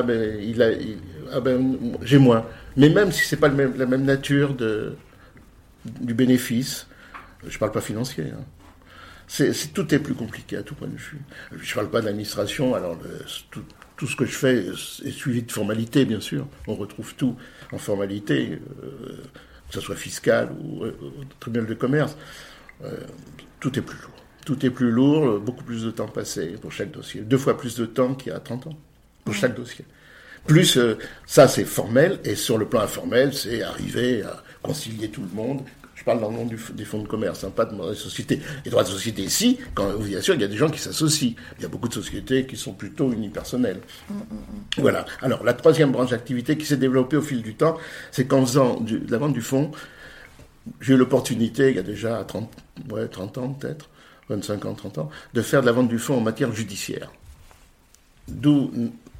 j'ai moins. Mais même si c'est pas la même nature du bénéfice, Je ne parle pas financier. Hein. Tout est plus compliqué à tout point de vue. Je ne parle pas de l'administration. Alors, tout ce que je fais est suivi de formalités, bien sûr. On retrouve tout en formalité, que ce soit fiscal ou tribunal de commerce. Tout est plus lourd. Tout est plus lourd, beaucoup plus de temps passé pour chaque dossier. 2 fois plus de temps qu'il y a 30 ans pour chaque dossier. Plus, ça c'est formel, et sur le plan informel, c'est arriver à concilier tout le monde. Je parle dans le nom des fonds de commerce, hein, pas de droits de société. Les droits de société, si, bien sûr, il y a des gens qui s'associent. Il y a beaucoup de sociétés qui sont plutôt unipersonnelles. Voilà. Alors, la troisième branche d'activité qui s'est développée au fil du temps, c'est qu'en faisant de la vente du fonds, j'ai eu l'opportunité, il y a déjà 30 ans peut-être, 25 ans, 30 ans, de faire de la vente du fonds en matière judiciaire. D'où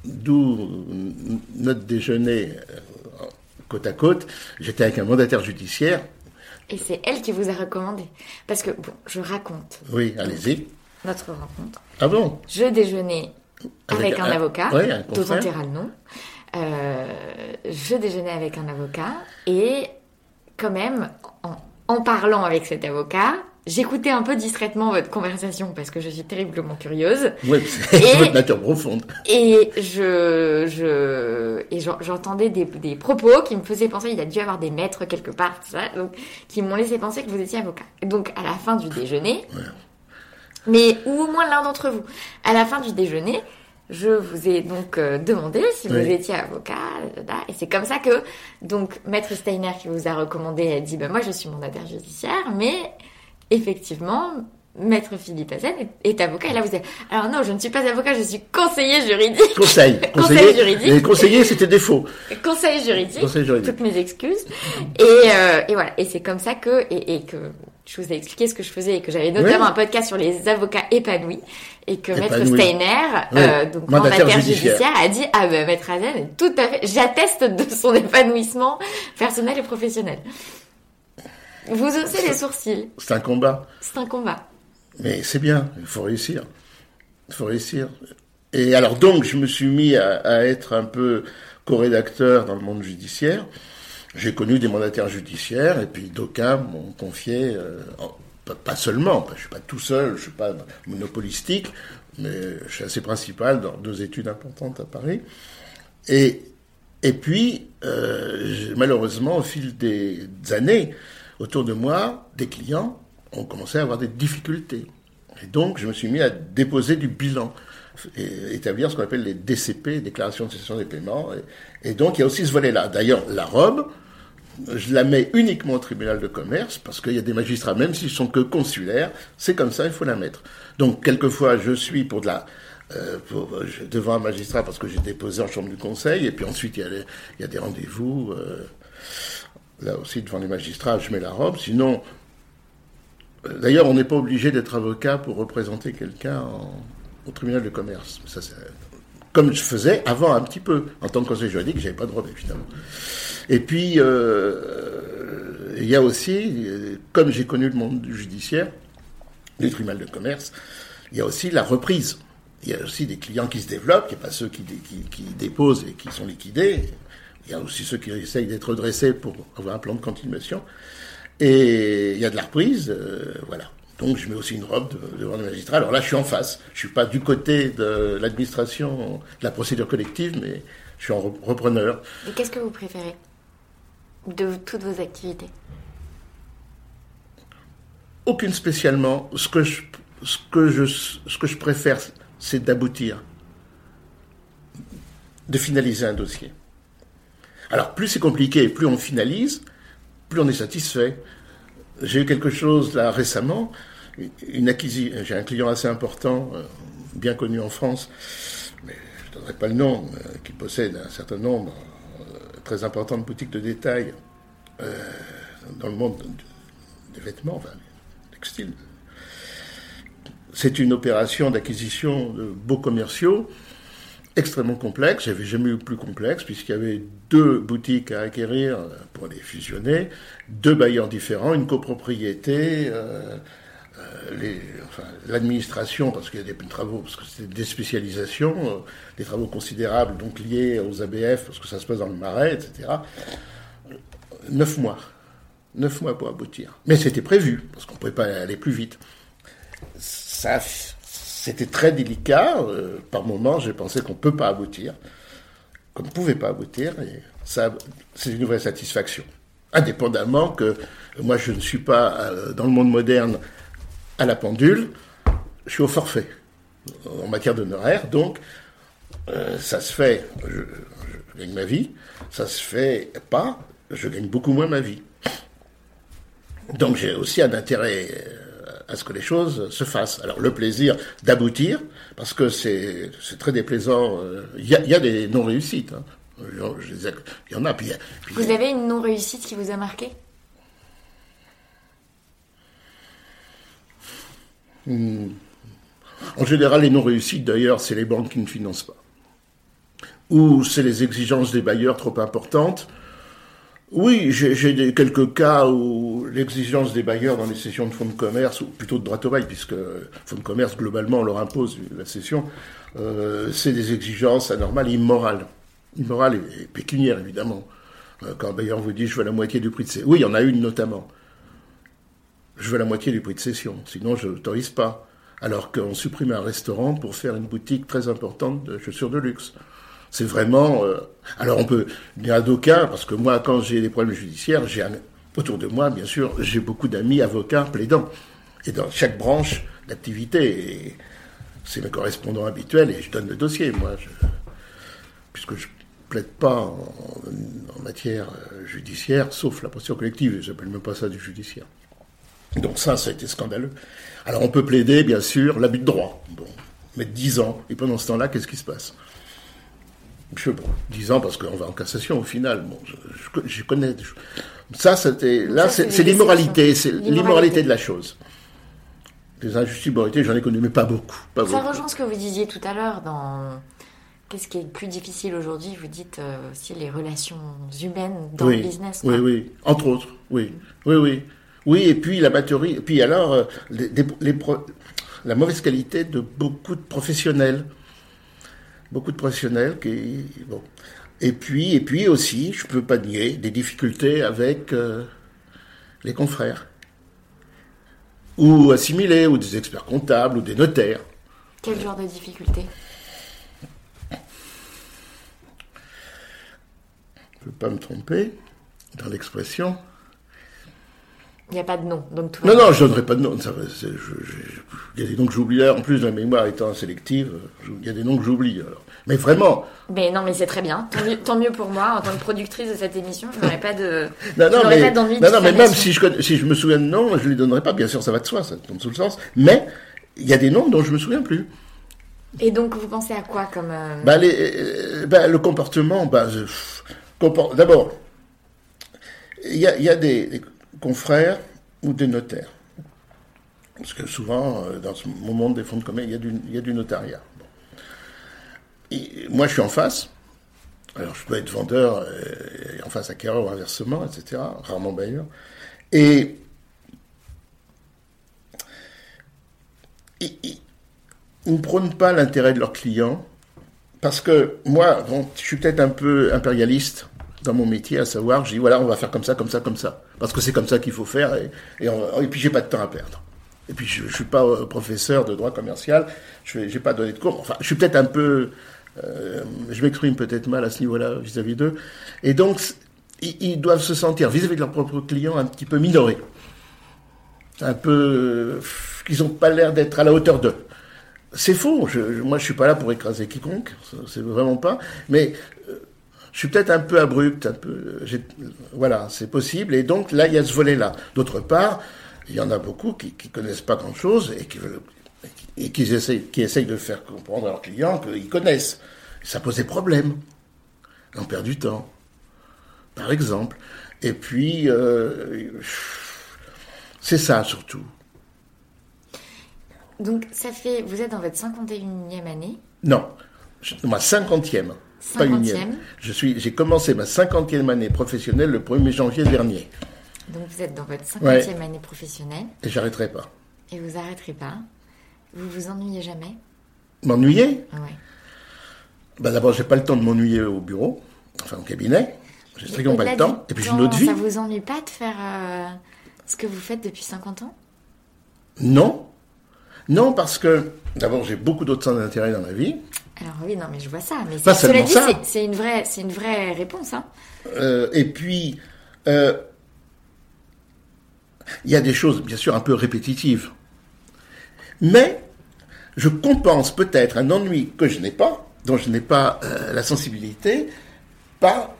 notre déjeuner côte à côte. J'étais avec un mandataire judiciaire. Et c'est elle qui vous a recommandé. Parce que, bon, je raconte. Oui, allez-y. Notre rencontre. Ah bon? Je déjeunais avec un avocat, oui, un dont on dira le nom. Je déjeunais avec un avocat et quand même, en parlant avec cet avocat, j'écoutais un peu distraitement votre conversation parce que je suis terriblement curieuse. Oui, c'est votre nature profonde. Et j'entendais des propos qui me faisaient penser, il a dû avoir des maîtres quelque part, tout ça, donc, qui m'ont laissé penser que vous étiez avocat. Donc, à la fin du déjeuner, mais ou au moins l'un d'entre vous, à la fin du déjeuner, je vous ai donc demandé si vous étiez avocat, et c'est comme ça que, donc, Maître Steiner qui vous a recommandé a dit, moi je suis mandataire judiciaire, mais effectivement, Maître Philippe Hazen est avocat. Et là, vous êtes... Alors non, je ne suis pas avocat, je suis conseiller juridique. Conseiller juridique. Les conseillers, c'était défaut. Conseiller juridique. Toutes mes excuses. Et voilà. Et c'est comme ça que je vous ai expliqué ce que je faisais et que j'avais notamment un podcast sur les avocats épanouis et que Maître Steiner, donc mandataire judiciaire, a dit Maître Hazen est tout à fait. J'atteste de son épanouissement personnel et professionnel. Vous haussez les sourcils. C'est un combat. C'est un combat. Mais c'est bien, il faut réussir. Il faut réussir. Et alors donc, je me suis mis à être un peu co-rédacteur dans le monde judiciaire. J'ai connu des mandataires judiciaires, et puis d'aucuns m'ont confié, pas seulement, je ne suis pas tout seul, je ne suis pas monopolistique, mais je suis assez principal dans 2 études importantes à Paris. Et puis, malheureusement, au fil des années, autour de moi, des clients ont commencé à avoir des difficultés. Et donc, je me suis mis à déposer du bilan, et établir ce qu'on appelle les DCP, déclarations de cessation des paiements. Et donc, il y a aussi ce volet-là. D'ailleurs, la robe, je la mets uniquement au tribunal de commerce, parce qu'il y a des magistrats, même s'ils sont que consulaires, c'est comme ça, il faut la mettre. Donc, quelquefois, je suis devant un magistrat parce que j'ai déposé en chambre du conseil, et puis ensuite, il y a des rendez-vous... Là aussi, devant les magistrats, je mets la robe. Sinon, d'ailleurs, on n'est pas obligé d'être avocat pour représenter quelqu'un au tribunal de commerce. Ça, c'est comme je faisais avant un petit peu. En tant que conseiller juridique, j'avais pas de robe, évidemment. Et puis, il y a aussi, comme j'ai connu le monde judiciaire, du tribunal de commerce, il y a aussi la reprise. Il y a aussi des clients qui se développent, il n'y a pas ceux qui déposent et qui sont liquidés. Il y a aussi ceux qui essayent d'être redressés pour avoir un plan de continuation. Et il y a de la reprise, voilà. Donc je mets aussi une robe devant le magistrat. Alors là, je suis en face. Je suis pas du côté de l'administration, de la procédure collective, mais je suis en repreneur. Et qu'est-ce que vous préférez de toutes vos activités? Aucune spécialement. Ce que je préfère, c'est d'aboutir, de finaliser un dossier. Alors, plus c'est compliqué, plus on finalise, plus on est satisfait. J'ai eu quelque chose là récemment, j'ai un client assez important, bien connu en France, mais je ne donnerai pas le nom, qui possède un certain nombre très important de boutiques de détail dans le monde des vêtements, enfin, textiles. C'est une opération d'acquisition de beaux commerciaux, extrêmement complexe. J'avais jamais eu plus complexe, puisqu'il y avait 2 boutiques à acquérir pour les fusionner, 2 bailleurs différents, une copropriété, l'administration, parce qu'il y a des travaux, parce que c'est des spécialisations, des travaux considérables, donc liés aux ABF, parce que ça se passe dans le Marais, etc. 9 mois. 9 mois pour aboutir. Mais c'était prévu, parce qu'on ne pouvait pas aller plus vite. Ça, c'était très délicat. Par moments, j'ai pensé qu'on ne peut pas aboutir, qu'on ne pouvait pas aboutir. Et ça, c'est une vraie satisfaction. Indépendamment que moi, je ne suis pas dans le monde moderne à la pendule, je suis au forfait en matière d'honoraires. Donc, ça se fait, je gagne ma vie. Ça se fait pas, je gagne beaucoup moins ma vie. Donc, j'ai aussi un intérêt à ce que les choses se fassent. Alors, le plaisir d'aboutir, parce que c'est très déplaisant. Il y a des non-réussites. Hein. Il y en a. Puis, vous avez une non-réussite qui vous a marqué ? En général, les non-réussites, d'ailleurs, c'est les banques qui ne financent pas. Ou c'est les exigences des bailleurs trop importantes. Oui, j'ai quelques cas où l'exigence des bailleurs dans les cessions de fonds de commerce, ou plutôt de droit au bail, puisque fonds de commerce, globalement, on leur impose la cession, c'est des exigences anormales et immorales. Immorales et pécuniaires, évidemment. Quand un bailleur vous dit « je veux la moitié du prix de cession ». Oui, il y en a une notamment. Je veux la moitié du prix de cession, sinon je n'autorise pas. Alors qu'on supprime un restaurant pour faire une boutique très importante de chaussures de luxe. C'est vraiment... Alors on peut dire à d'aucuns, parce que moi, quand j'ai des problèmes judiciaires, autour de moi, bien sûr, j'ai beaucoup d'amis avocats plaidants. Et dans chaque branche d'activité, et c'est mes correspondants habituels, et je donne le dossier, moi, puisque je plaide pas en matière judiciaire, sauf la procédure collective, je n'appelle même pas ça du judiciaire. Donc ça a été scandaleux. Alors on peut plaider, bien sûr, l'abus de droit. Bon, mettre 10 ans, et pendant ce temps-là, qu'est-ce qui se passe ? Je sais pas, 10 ans parce qu'on va en cassation au final. Bon, je connais des choses. Ça, c'est l'immoralité, c'est l'immoralité de la chose. Les injustices, moralité, j'en ai connu, mais pas beaucoup. Ça rejoint ce que vous disiez tout à l'heure dans... Qu'est-ce qui est le plus difficile aujourd'hui ? Vous dites aussi les relations humaines dans le business. Quoi. Oui, entre autres, oui. Oui, et puis la batterie, et puis alors la mauvaise qualité de beaucoup de professionnels. Beaucoup de professionnels qui... Bon. Et puis aussi, je ne peux pas nier, des difficultés avec les confrères. Ou assimilés, ou des experts comptables, ou des notaires. Quel genre de difficultés ? Je ne veux pas me tromper dans l'expression. Il n'y a pas de nom, donc tout Non, je ne donnerai pas de nom. Il y a des noms que j'oublie. En plus, la mémoire étant sélective, il y a des noms que j'oublie. Alors. Mais vraiment... Mais non, mais c'est très bien. Tant mieux pour moi, en tant que productrice de cette émission, je n'aurais pas de... d'ennui. Non, mais même si je me souviens de noms, je ne les donnerai pas. Bien sûr, ça va de soi, ça tombe sous le sens. Mais il y a des noms dont je ne me souviens plus. Et donc, vous pensez à quoi comme... le comportement... D'abord, il y a des confrères ou des notaires. Parce que souvent, dans mon monde des fonds de commerce, il y a du notariat. Bon. Et moi, je suis en face. Alors, je peux être vendeur et en face acquéreur ou inversement, etc. Rarement bailleur. Et ils ne prônent pas l'intérêt de leurs clients. Parce que moi, je suis peut-être un peu impérialiste dans mon métier, à savoir, je dis voilà, on va faire comme ça, comme ça, comme ça. Parce que c'est comme ça qu'il faut faire, et puis j'ai pas de temps à perdre. Et puis je suis pas professeur de droit commercial, j'ai pas donné de cours. Enfin, je suis peut-être un peu, je m'exprime peut-être mal à ce niveau-là vis-à-vis d'eux. Et donc, ils doivent se sentir vis-à-vis de leurs propres clients un petit peu minorés, un peu qu'ils n'ont pas l'air d'être à la hauteur d'eux. C'est faux. Moi, je suis pas là pour écraser quiconque, c'est vraiment pas. Mais je suis peut-être un peu abrupt, voilà, c'est possible. Et donc là, il y a ce volet-là. D'autre part, il y en a beaucoup qui connaissent pas grand-chose et qui essayent de faire comprendre à leurs clients qu'ils connaissent. Ça pose des problèmes. On perd du temps, par exemple. Et puis, c'est ça surtout. Donc, vous êtes dans votre 51e année ? Non, ma 50e. Pas unième. J'ai commencé ma 50e année professionnelle le 1er janvier dernier. Donc vous êtes dans votre 50e année professionnelle. Et j'arrêterai pas. Et vous arrêterez pas. Vous vous ennuyez jamais ? M'ennuyer ? Oui. D'abord, j'ai pas le temps de m'ennuyer au bureau, enfin au cabinet. J'ai strictement pas le temps. Et puis j'ai une autre vie. Ça vous ennuie pas de faire ce que vous faites depuis 50 ans? Non. Non, parce que, d'abord, j'ai beaucoup d'autres centres d'intérêt dans la vie. Alors oui, non, mais je vois ça. Mais Pas cela seulement dit, ça. c'est une vraie réponse. Hein. Et puis, il y a des choses, bien sûr, un peu répétitives. Mais je compense peut-être un ennui que je n'ai pas, dont je n'ai pas la sensibilité, par,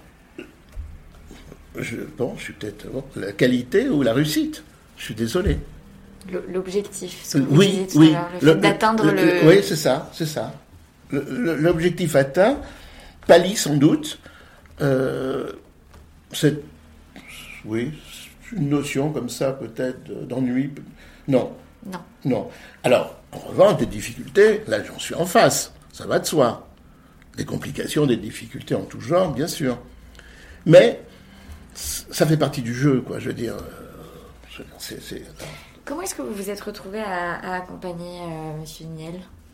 je suis peut-être la qualité ou la réussite. Je suis désolé. L'objectif, ce que vous disiez tout à l'heure, le fait d'atteindre le... Oui, c'est ça. L'objectif atteint pallie sans doute cette une notion comme ça peut-être d'ennui. Non. Alors, en revanche, des difficultés, là j'en suis en face, ça va de soi. Des complications, des difficultés en tout genre, bien sûr. Mais ça fait partie du jeu, quoi, je veux dire. Comment est-ce que vous vous êtes retrouvé à accompagner Monsieur Niel?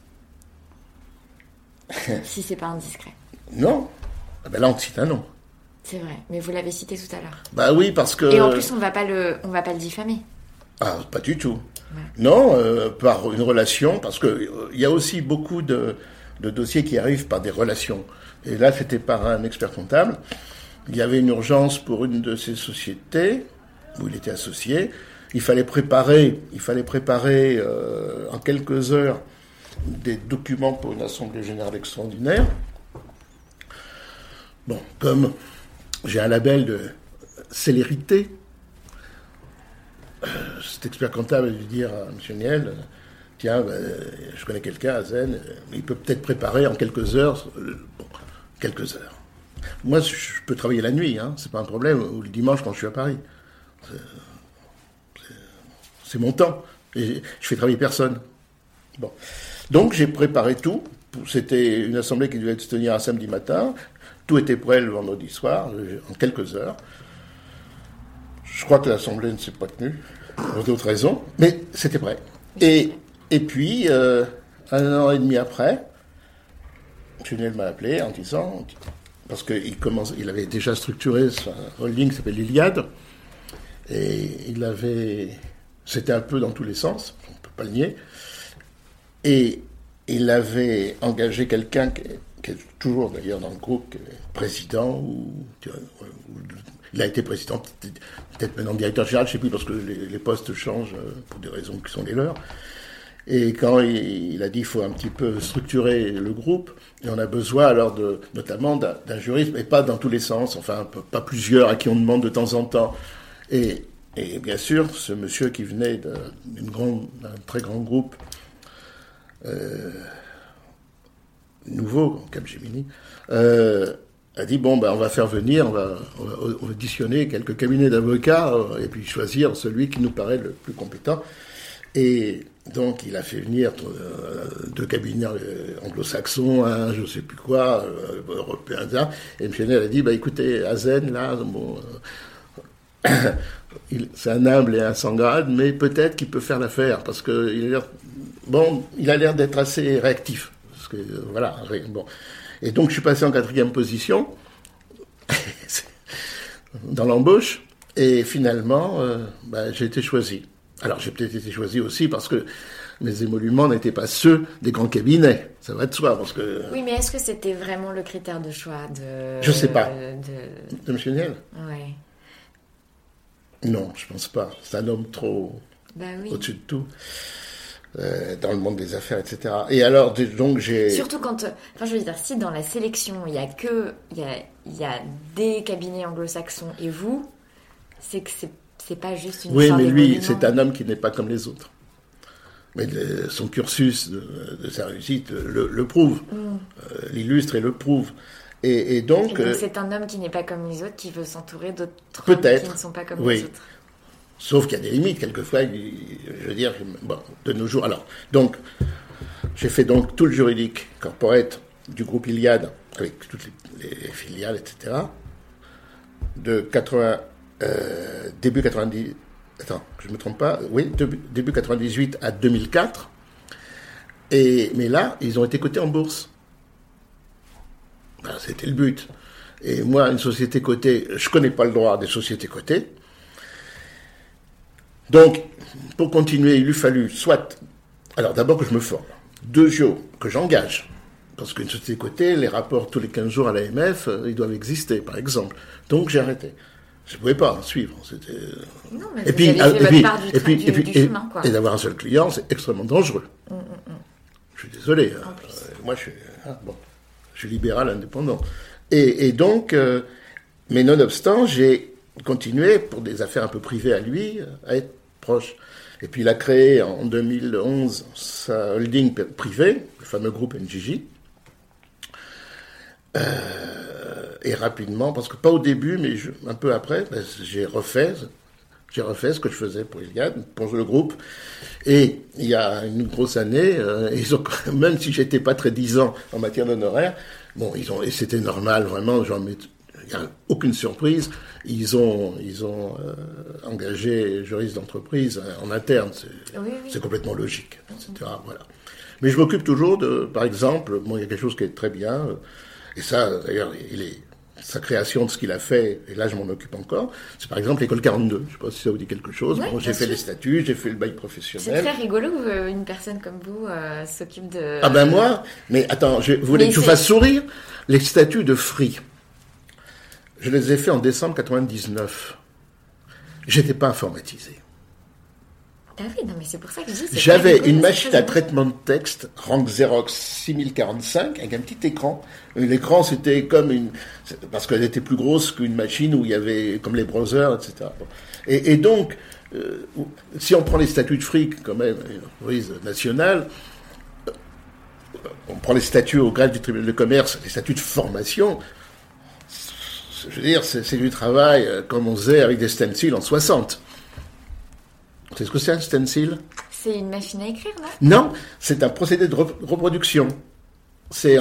Si c'est pas indiscret. Non. Ah ben là, on cite un nom. C'est vrai, mais vous l'avez cité tout à l'heure. Bah oui, parce que... Et en plus, on va pas le diffamer. Ah, pas du tout. Ouais. Non, par une relation, parce que il y a aussi beaucoup de dossiers qui arrivent par des relations. Et là, c'était par un expert comptable. Il y avait une urgence pour une de ces sociétés où il était associé. Il fallait préparer en quelques heures des documents pour une assemblée générale extraordinaire. Bon, comme j'ai un label de célérité, cet expert comptable a dû dire à M. Niel, tiens, je connais quelqu'un à Zen, il peut peut-être préparer en quelques heures. Quelques heures. Moi, je peux travailler la nuit, hein, c'est pas un problème, ou le dimanche quand je suis à Paris. C'est mon temps. Et je fais travailler personne. Bon. Donc, j'ai préparé tout. C'était une assemblée qui devait se tenir un samedi matin. Tout était prêt le vendredi soir, en quelques heures. Je crois que l'assemblée ne s'est pas tenue, pour d'autres raisons, mais c'était prêt. Et puis, 1 an et demi après, M. Niel m'a appelé en disant, parce qu'il avait déjà structuré sa holding qui s'appelle l'Iliade, et c'était un peu dans tous les sens, on ne peut pas le nier, et il avait engagé quelqu'un qui est toujours d'ailleurs dans le groupe, qui est président, il a été président, peut-être maintenant directeur général, je ne sais plus, parce que les postes changent pour des raisons qui sont les leurs. Et quand il a dit qu'il faut un petit peu structurer le groupe, et on a besoin alors notamment d'un juriste, mais pas dans tous les sens, enfin pas plusieurs à qui on demande de temps en temps. Et bien sûr, ce monsieur qui venait d'un très grand groupe nouveau, Capgemini, a dit, bon, on va faire venir, on va auditionner quelques cabinets d'avocats, et puis choisir celui qui nous paraît le plus compétent. Et donc, il a fait venir 2 cabinets anglo-saxons, un je ne sais plus quoi, européen, etc. Et M. Niel a dit, écoutez, Azen, là, c'est un humble et un sans grade, mais peut-être qu'il peut faire l'affaire, parce qu'il a l'air d'être assez réactif. Parce que, voilà, bon. Et donc, je suis passé en 4e position, dans l'embauche, et finalement, j'ai été choisi. Alors, j'ai peut-être été choisi aussi parce que mes émoluments n'étaient pas ceux des grands cabinets. Ça va de soi, parce que... Oui, mais est-ce que c'était vraiment le critère de choix de... Je sais pas. De M. Niel ? Oui. Non, je pense pas. C'est un homme trop au-dessus de tout. Dans le monde des affaires, etc. Et alors, donc, j'ai... Surtout quand... Enfin, je veux dire, si dans la sélection, il y a des cabinets anglo-saxons et vous, c'est que c'est pas juste une... Oui, mais lui, c'est un homme qui n'est pas comme les autres. Mais son cursus de sa réussite le prouve, l'illustre et le prouve. Et donc c'est un homme qui n'est pas comme les autres, qui veut s'entourer d'autres hommes qui ne sont pas comme les autres. Sauf qu'il y a des limites, quelquefois, je veux dire, de nos jours. Alors, donc, j'ai fait donc tout le juridique corporate du groupe Iliade, avec toutes les filiales, etc., de début 90... Attends, je ne me trompe pas. Oui, début 98 à 2004. Mais là, ils ont été cotés en bourse. Ben, c'était le but. Et moi, une société cotée, je connais pas le droit des sociétés cotées. Donc, pour continuer, il lui fallu soit... Alors, d'abord que je me forme. Deuxièmement, que j'engage. Parce qu'une société cotée, les rapports tous les 15 jours à l'AMF, ils doivent exister, par exemple. Donc, j'ai arrêté. Je ne pouvais pas suivre. C'était... Non, mais vous avez fait votre part du chemin, quoi. Et d'avoir un seul client, c'est extrêmement dangereux. Je suis désolé. Moi, je suis libéral indépendant. Et donc, mais nonobstant, j'ai continué, pour des affaires un peu privées à lui, à être proche. Et puis il a créé en 2011 sa holding privée, le fameux groupe NJJ. Et rapidement, parce que pas au début, mais un peu après, j'ai refait ce que je faisais pour Iliad, pour le groupe. Et il y a une grosse année, ils ont, même si j'étais pas très disant en matière d'honoraires, bon, et c'était normal, vraiment, il n'y a aucune surprise. Ils ont engagé juriste d'entreprise en interne. C'est complètement logique, etc. Voilà. Mais je m'occupe toujours par exemple, bon, il y a quelque chose qui est très bien, et ça, d'ailleurs, sa création de ce qu'il a fait, et là je m'en occupe encore, c'est par exemple l'école 42. Je ne sais pas si ça vous dit quelque chose. Ouais, bon, j'ai fait les statuts, j'ai fait le bail professionnel. C'est très rigolo une personne comme vous s'occupe de... Ah ben moi, mais attends, vous voulez que je vous fasse sourire? Les statuts de Free, je les ai faits en décembre 99. J'étais pas informatisé. Ah oui, non mais c'est pour ça que je dis... J'avais une machine à traitement de texte, rank Xerox 6045, avec un petit écran. L'écran, c'était comme parce qu'elle était plus grosse qu'une machine où il y avait, comme les browsers, etc. Bon. Et donc, si on prend les statuts de fric, quand même, une entreprise nationale, on prend les statuts au greffe du tribunal de commerce, les statuts de formation, je veux dire, c'est du travail comme on faisait avec des stencils en 60. C'est ce que c'est un stencil? C'est une machine à écrire, non? Non, c'est un procédé de reproduction. C'est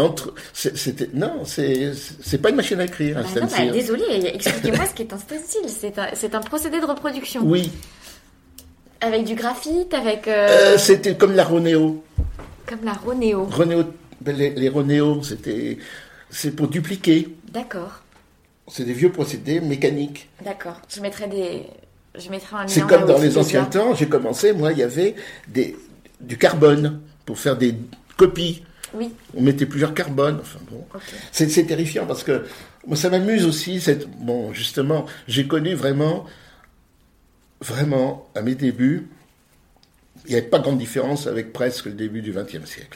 pas une machine à écrire, un stencil. Désolé, expliquez-moi ce qu'est un stencil. C'est un procédé de reproduction. Oui. Avec du graphite, avec... C'était comme la Ronéo. Comme la Ronéo. Les Ronéo, c'est pour dupliquer. D'accord. C'est des vieux procédés mécaniques. D'accord. Je mettrai un lien. C'est comme dans les anciens temps, j'ai commencé, moi, il y avait du carbone pour faire des copies. Oui. On mettait plusieurs carbones. Enfin bon. Okay. C'est terrifiant parce que moi, ça m'amuse aussi. Bon, justement, j'ai connu vraiment, à mes débuts, il n'y avait pas grande différence avec presque le début du XXe siècle.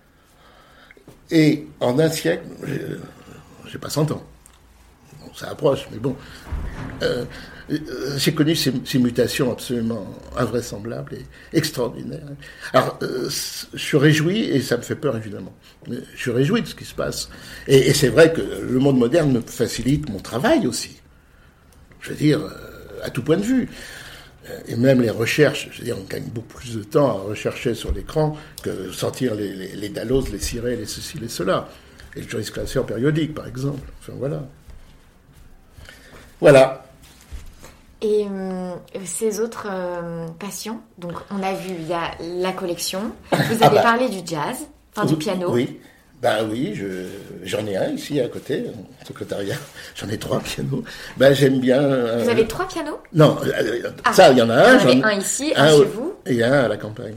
Et en un siècle, j'ai pas 100 ans. Bon, ça approche, mais bon. J'ai connu ces mutations absolument invraisemblables et extraordinaires. Alors, je suis réjoui, et ça me fait peur évidemment, mais je suis réjoui de ce qui se passe. Et c'est vrai que le monde moderne me facilite mon travail aussi. Je veux dire, à tout point de vue. Et même les recherches, je veux dire, on gagne beaucoup plus de temps à rechercher sur l'écran que sortir les Dallos, les Ciré, les ceci, les cela. Et le jurisclasseur périodique, par exemple. Enfin, voilà. Voilà. Et ces autres passions, donc on a vu, il y a la collection, vous avez parlé du jazz, du piano. Oui, j'en ai un ici à côté, au secrétariat, j'en ai 3 pianos. J'aime bien... Vous avez 3 pianos? Non, ça, il y en a un. J'en ai un ici, un chez vous. Et un à la campagne.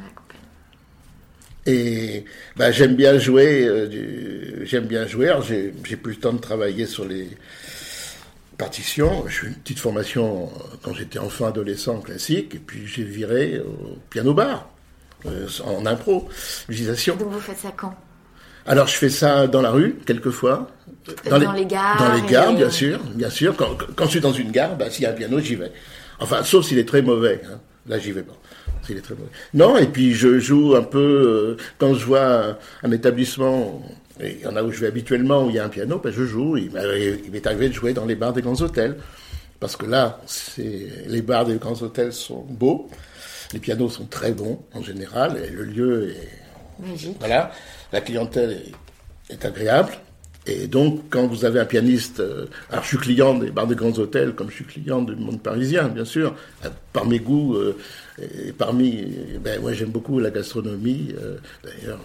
Et j'aime bien jouer, alors j'ai plus le temps de travailler sur les... partition. Je fais une petite formation quand j'étais enfant, adolescent, classique, et puis j'ai viré au piano-bar, en improvisation. Donc vous faites ça quand? Alors je fais ça dans la rue, quelquefois. Dans les gares? Dans les gares, bien sûr. Quand je suis dans une gare, s'il y a un piano, j'y vais. Enfin, sauf s'il est très mauvais. Hein. Là, j'y vais pas. S'il est très mauvais. Non, et puis je joue un peu, quand je vois un établissement... Et il y en a où je vais habituellement, où il y a un piano, je joue. Il m'est arrivé de jouer dans les bars des grands hôtels. Parce que là, les bars des grands hôtels sont beaux. Les pianos sont très bons, en général. Et le lieu est... magique. Voilà. La clientèle est agréable. Et donc, quand vous avez un pianiste... alors, je suis client des bars des grands hôtels, comme je suis client du monde parisien, bien sûr. Par mes goûts. Et parmi... moi, j'aime beaucoup la gastronomie. D'ailleurs...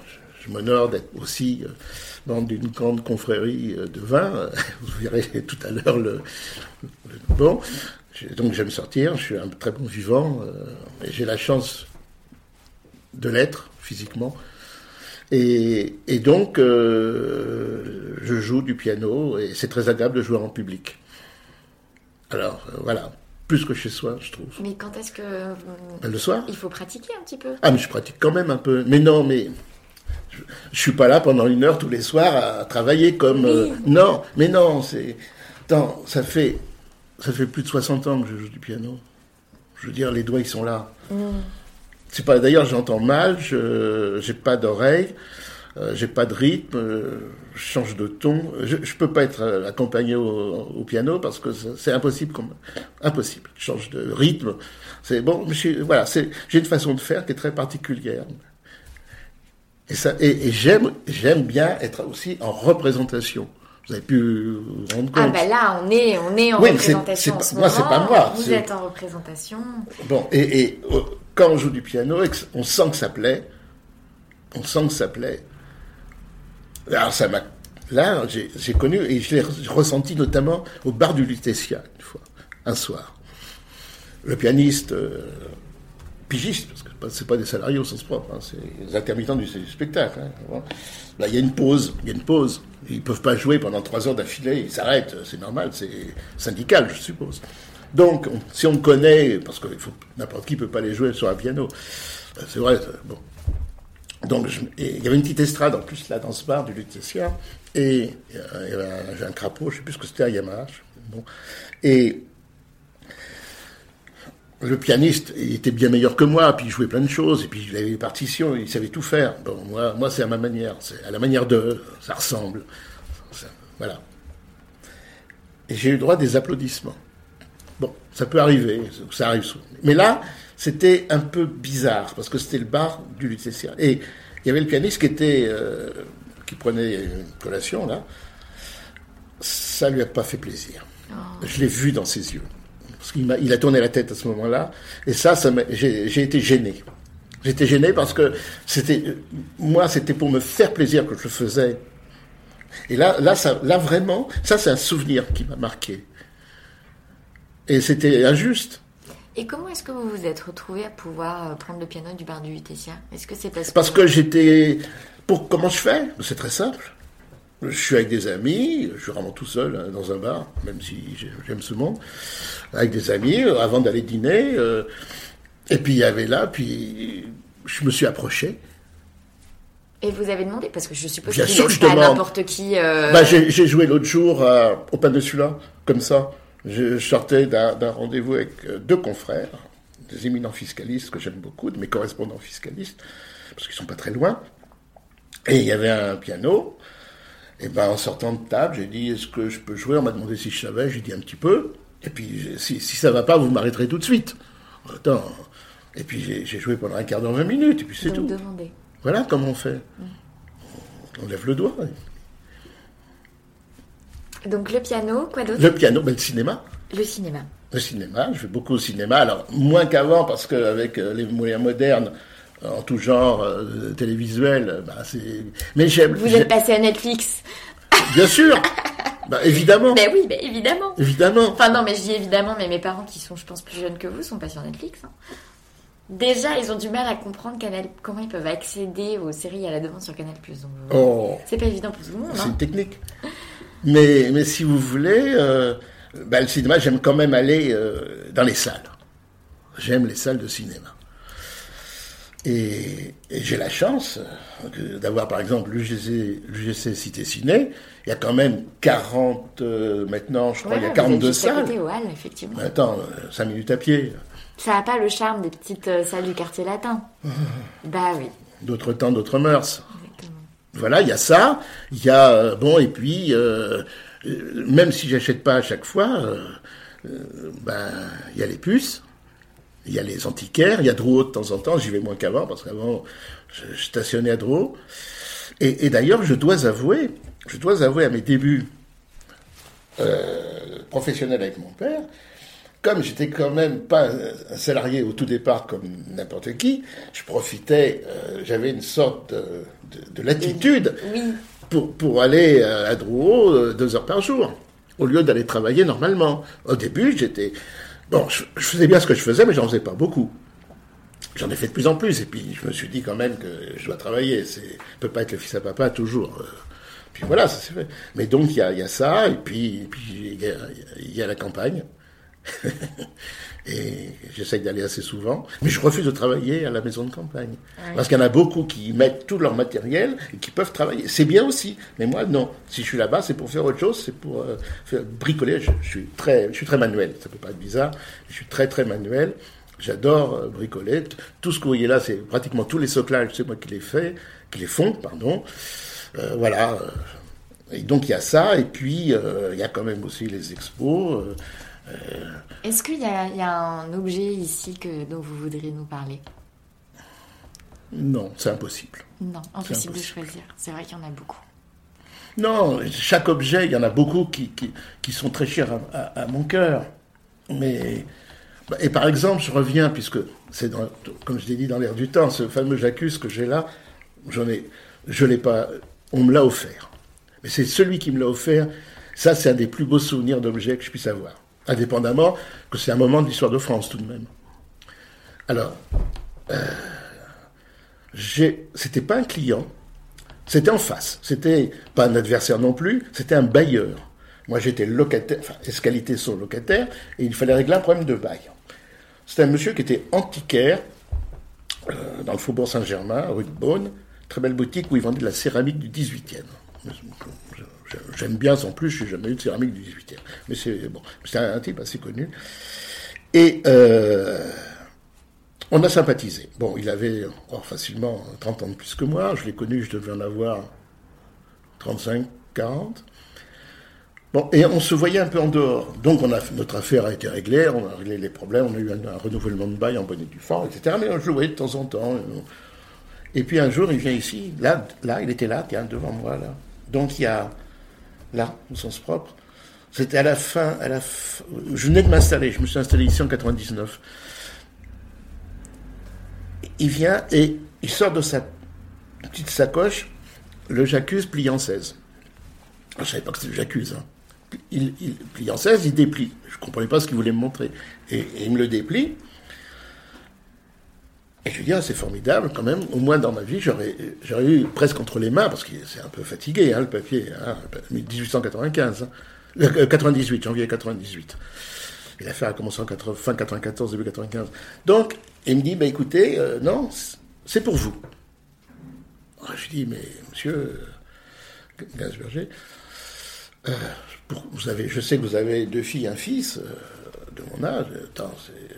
je m'honore d'être aussi membre d'une grande confrérie de vin. Vous verrez tout à l'heure bon. Donc j'aime sortir, je suis un très bon vivant, et j'ai la chance de l'être physiquement. Et donc, je joue du piano, et c'est très agréable de jouer en public. Alors, voilà, plus que chez soi, je trouve. Mais quand est-ce que... Le soir ? Il faut pratiquer un petit peu. Ah, mais je pratique quand même un peu. Mais non, mais... Je suis pas là pendant 1 heure tous les soirs à travailler comme... Oui. Non, mais non, c'est... Attends, ça fait plus de 60 ans que je joue du piano. Je veux dire, les doigts, ils sont là. C'est pas... D'ailleurs, j'entends mal, j'ai pas d'oreille, j'ai pas de rythme, je change de ton. Je peux pas être accompagné au piano parce que c'est impossible. Impossible. Je change de rythme. C'est bon, voilà, j'ai une façon de faire qui est très particulière. Et j'aime bien être aussi en représentation. Vous avez pu vous rendre compte. Ah ben là, on est en représentation en ce moment. Moi, c'est pas moi. Vous êtes en représentation. Bon, et quand on joue du piano, on sent que ça plaît. Alors là, j'ai connu, et je l'ai ressenti notamment au bar du Lutetia, une fois, un soir. Le pianiste... pigiste, parce que c'est pas des salariés au sens propre, hein, c'est les intermittents du spectacle. Hein, là, il y a une pause. Ils peuvent pas jouer pendant 3 heures d'affilée, ils s'arrêtent, c'est normal, c'est syndical, je suppose. Donc, si on connaît, parce que n'importe qui peut pas les jouer sur un piano, c'est vrai, bon. Donc, il y avait une petite estrade en plus là dans ce bar du Lutetia, et il y avait un crapaud, je sais plus ce que c'était, un Yamaha, bon, et le pianiste, il était bien meilleur que moi, puis il jouait plein de choses, et puis il avait les partitions, il savait tout faire. Bon, moi c'est à ma manière, c'est à la manière ça ressemble. Voilà. Et j'ai eu le droit à des applaudissements. Bon, ça peut arriver, ça arrive souvent. Mais là, c'était un peu bizarre, parce que c'était le bar du Lutetia. Et il y avait le pianiste qui prenait une collation, là. Ça lui a pas fait plaisir. Oh. Je l'ai vu dans ses yeux. Parce qu'il a tourné la tête à ce moment-là, et j'ai été gêné. J'étais gêné parce que c'était pour me faire plaisir que je le faisais. Et là vraiment, ça c'est un souvenir qui m'a marqué. Et c'était injuste. Et comment est-ce que vous vous êtes retrouvé à pouvoir prendre le piano du bar du Lutetia ? Est-ce que c'est parce que j'étais... Comment je fais ? C'est très simple. Je suis avec des amis, je suis vraiment tout seul hein, dans un bar, même si j'aime ce monde, avec des amis, avant d'aller dîner. Et puis il y avait là, puis je me suis approché. Et vous avez demandé ? Parce que je suppose bien que sûr, c'est pas n'importe qui... J'ai joué l'autre jour au Peninsula, comme ça. Je sortais d'un rendez-vous avec 2 confrères, des éminents fiscalistes que j'aime beaucoup, de mes correspondants fiscalistes, parce qu'ils sont pas très loin. Et il y avait un piano... Et en sortant de table, j'ai dit, est-ce que je peux jouer ? On m'a demandé si je savais, j'ai dit un petit peu. Et puis, si ça va pas, vous m'arrêterez tout de suite. Attends. Et puis, j'ai joué pendant un quart d'heure, 20 minutes, et puis c'est tout. Demandez. Voilà comment on fait. On lève le doigt. Donc, le piano, quoi d'autre ? Le piano, le cinéma. Le cinéma. Le cinéma, je vais beaucoup au cinéma. Alors, moins qu'avant, parce qu'avec les moyens modernes, en tout genre télévisuel, mais j'aime... Vous êtes passé à Netflix. Bien sûr. Évidemment. Oui, évidemment. Évidemment. Enfin non, mais je dis évidemment, mais mes parents qui sont, je pense, plus jeunes que vous, sont pas sur Netflix. Hein. Déjà, ils ont du mal à comprendre comment ils peuvent accéder aux séries à la demande sur Canal+. Donc, c'est pas évident pour tout le monde. C'est une technique. Mais si vous voulez, le cinéma, j'aime quand même aller dans les salles. J'aime les salles de cinéma. Et j'ai la chance d'avoir, par exemple, l'UGC Cité Ciné. Il y a quand même 40, maintenant, je crois, il y a 42 salles. À côté au hall, effectivement. Attends, 5 minutes à pied. Ça n'a pas le charme des petites salles du quartier latin. Oui. D'autres temps, d'autres mœurs. Exactement. Voilà, il y a ça. Il y a, et puis, même si j'achète pas à chaque fois, il y a les puces. Il y a les antiquaires, il y a Drouot de temps en temps, j'y vais moins qu'avant, parce qu'avant, je stationnais à Drouot. Et d'ailleurs, je dois avouer à mes débuts professionnels avec mon père, comme j'étais quand même pas un salarié au tout départ comme n'importe qui, je profitais, j'avais une sorte de latitude pour aller à Drouot 2 heures par jour, au lieu d'aller travailler normalement. Au début, bon, je faisais bien ce que je faisais, mais j'en faisais pas beaucoup. J'en ai fait de plus en plus, et puis je me suis dit quand même que je dois travailler. Je peux pas être le fils à papa toujours. Puis voilà, ça s'est fait. Mais donc il y a ça, et puis il y a la campagne. Et j'essaye d'aller assez souvent, mais je refuse de travailler à la maison de campagne. Parce qu'il y en a beaucoup qui mettent tout leur matériel et qui peuvent travailler. C'est bien aussi, mais moi non. Si je suis là-bas, c'est pour faire autre chose, c'est pour bricoler. Je suis très manuel, ça peut pas être bizarre. Je suis très très manuel. J'adore bricoler. Tout ce que vous voyez là, c'est pratiquement tous les soclages, c'est moi qui les font, pardon. Voilà. Et donc il y a ça, et puis il y a quand même aussi les expos. Est-ce qu'il y a un objet ici dont vous voudriez nous parler ? Non, c'est impossible. Non, impossible de choisir. C'est vrai qu'il y en a beaucoup. Non, chaque objet, il y en a beaucoup qui sont très chers à mon cœur. Et par exemple, je reviens, puisque c'est, comme je l'ai dit, dans l'air du temps, ce fameux J'accuse que j'ai là, je l'ai pas, on me l'a offert. Mais c'est celui qui me l'a offert, ça c'est un des plus beaux souvenirs d'objets que je puisse avoir. Indépendamment que c'est un moment de l'histoire de France tout de même. Alors, c'était pas un client, c'était en face. C'était pas un adversaire non plus, c'était un bailleur. Moi j'étais locataire, enfin Escalité son locataire, et il fallait régler un problème de bail. C'était un monsieur qui était antiquaire, dans le faubourg Saint-Germain, rue de Beaune, très belle boutique où il vendait de la céramique du 18e. J'aime bien, sans plus, je n'ai jamais eu de céramique du 18e. Mais c'est un type assez connu. Et on a sympathisé. Bon, il avait facilement 30 ans de plus que moi. Je l'ai connu, je devais en avoir 35, 40. Bon, et on se voyait un peu en dehors. Donc notre affaire a été réglée, on a réglé les problèmes, on a eu un renouvellement de bail en bonne et due forme, etc. Mais je le voyais de temps en temps. Et puis un jour, il vient ici, là, il était là, tiens, devant moi, là. Donc il y a, là, au sens propre, c'était à la fin, je venais de m'installer, je me suis installé ici en 99. Il vient et il sort de sa petite sacoche le J'accuse plié en 16. Je ne savais pas que c'était le J'accuse, hein. Il plie en 16, il déplie. Je ne comprenais pas ce qu'il voulait me montrer. Et il me le déplie. Et je lui dis, c'est formidable quand même. Au moins dans ma vie, j'aurais eu presque entre les mains, parce que c'est un peu fatigué, hein, le papier. Hein, 1895. 98, janvier 98. Et l'affaire a commencé en fin 94, début 95. Donc, il me dit, écoutez, non, c'est pour vous. Alors, je lui dis, mais monsieur Gainsberger, je sais que vous avez 2 filles, un fils de mon âge. Attends,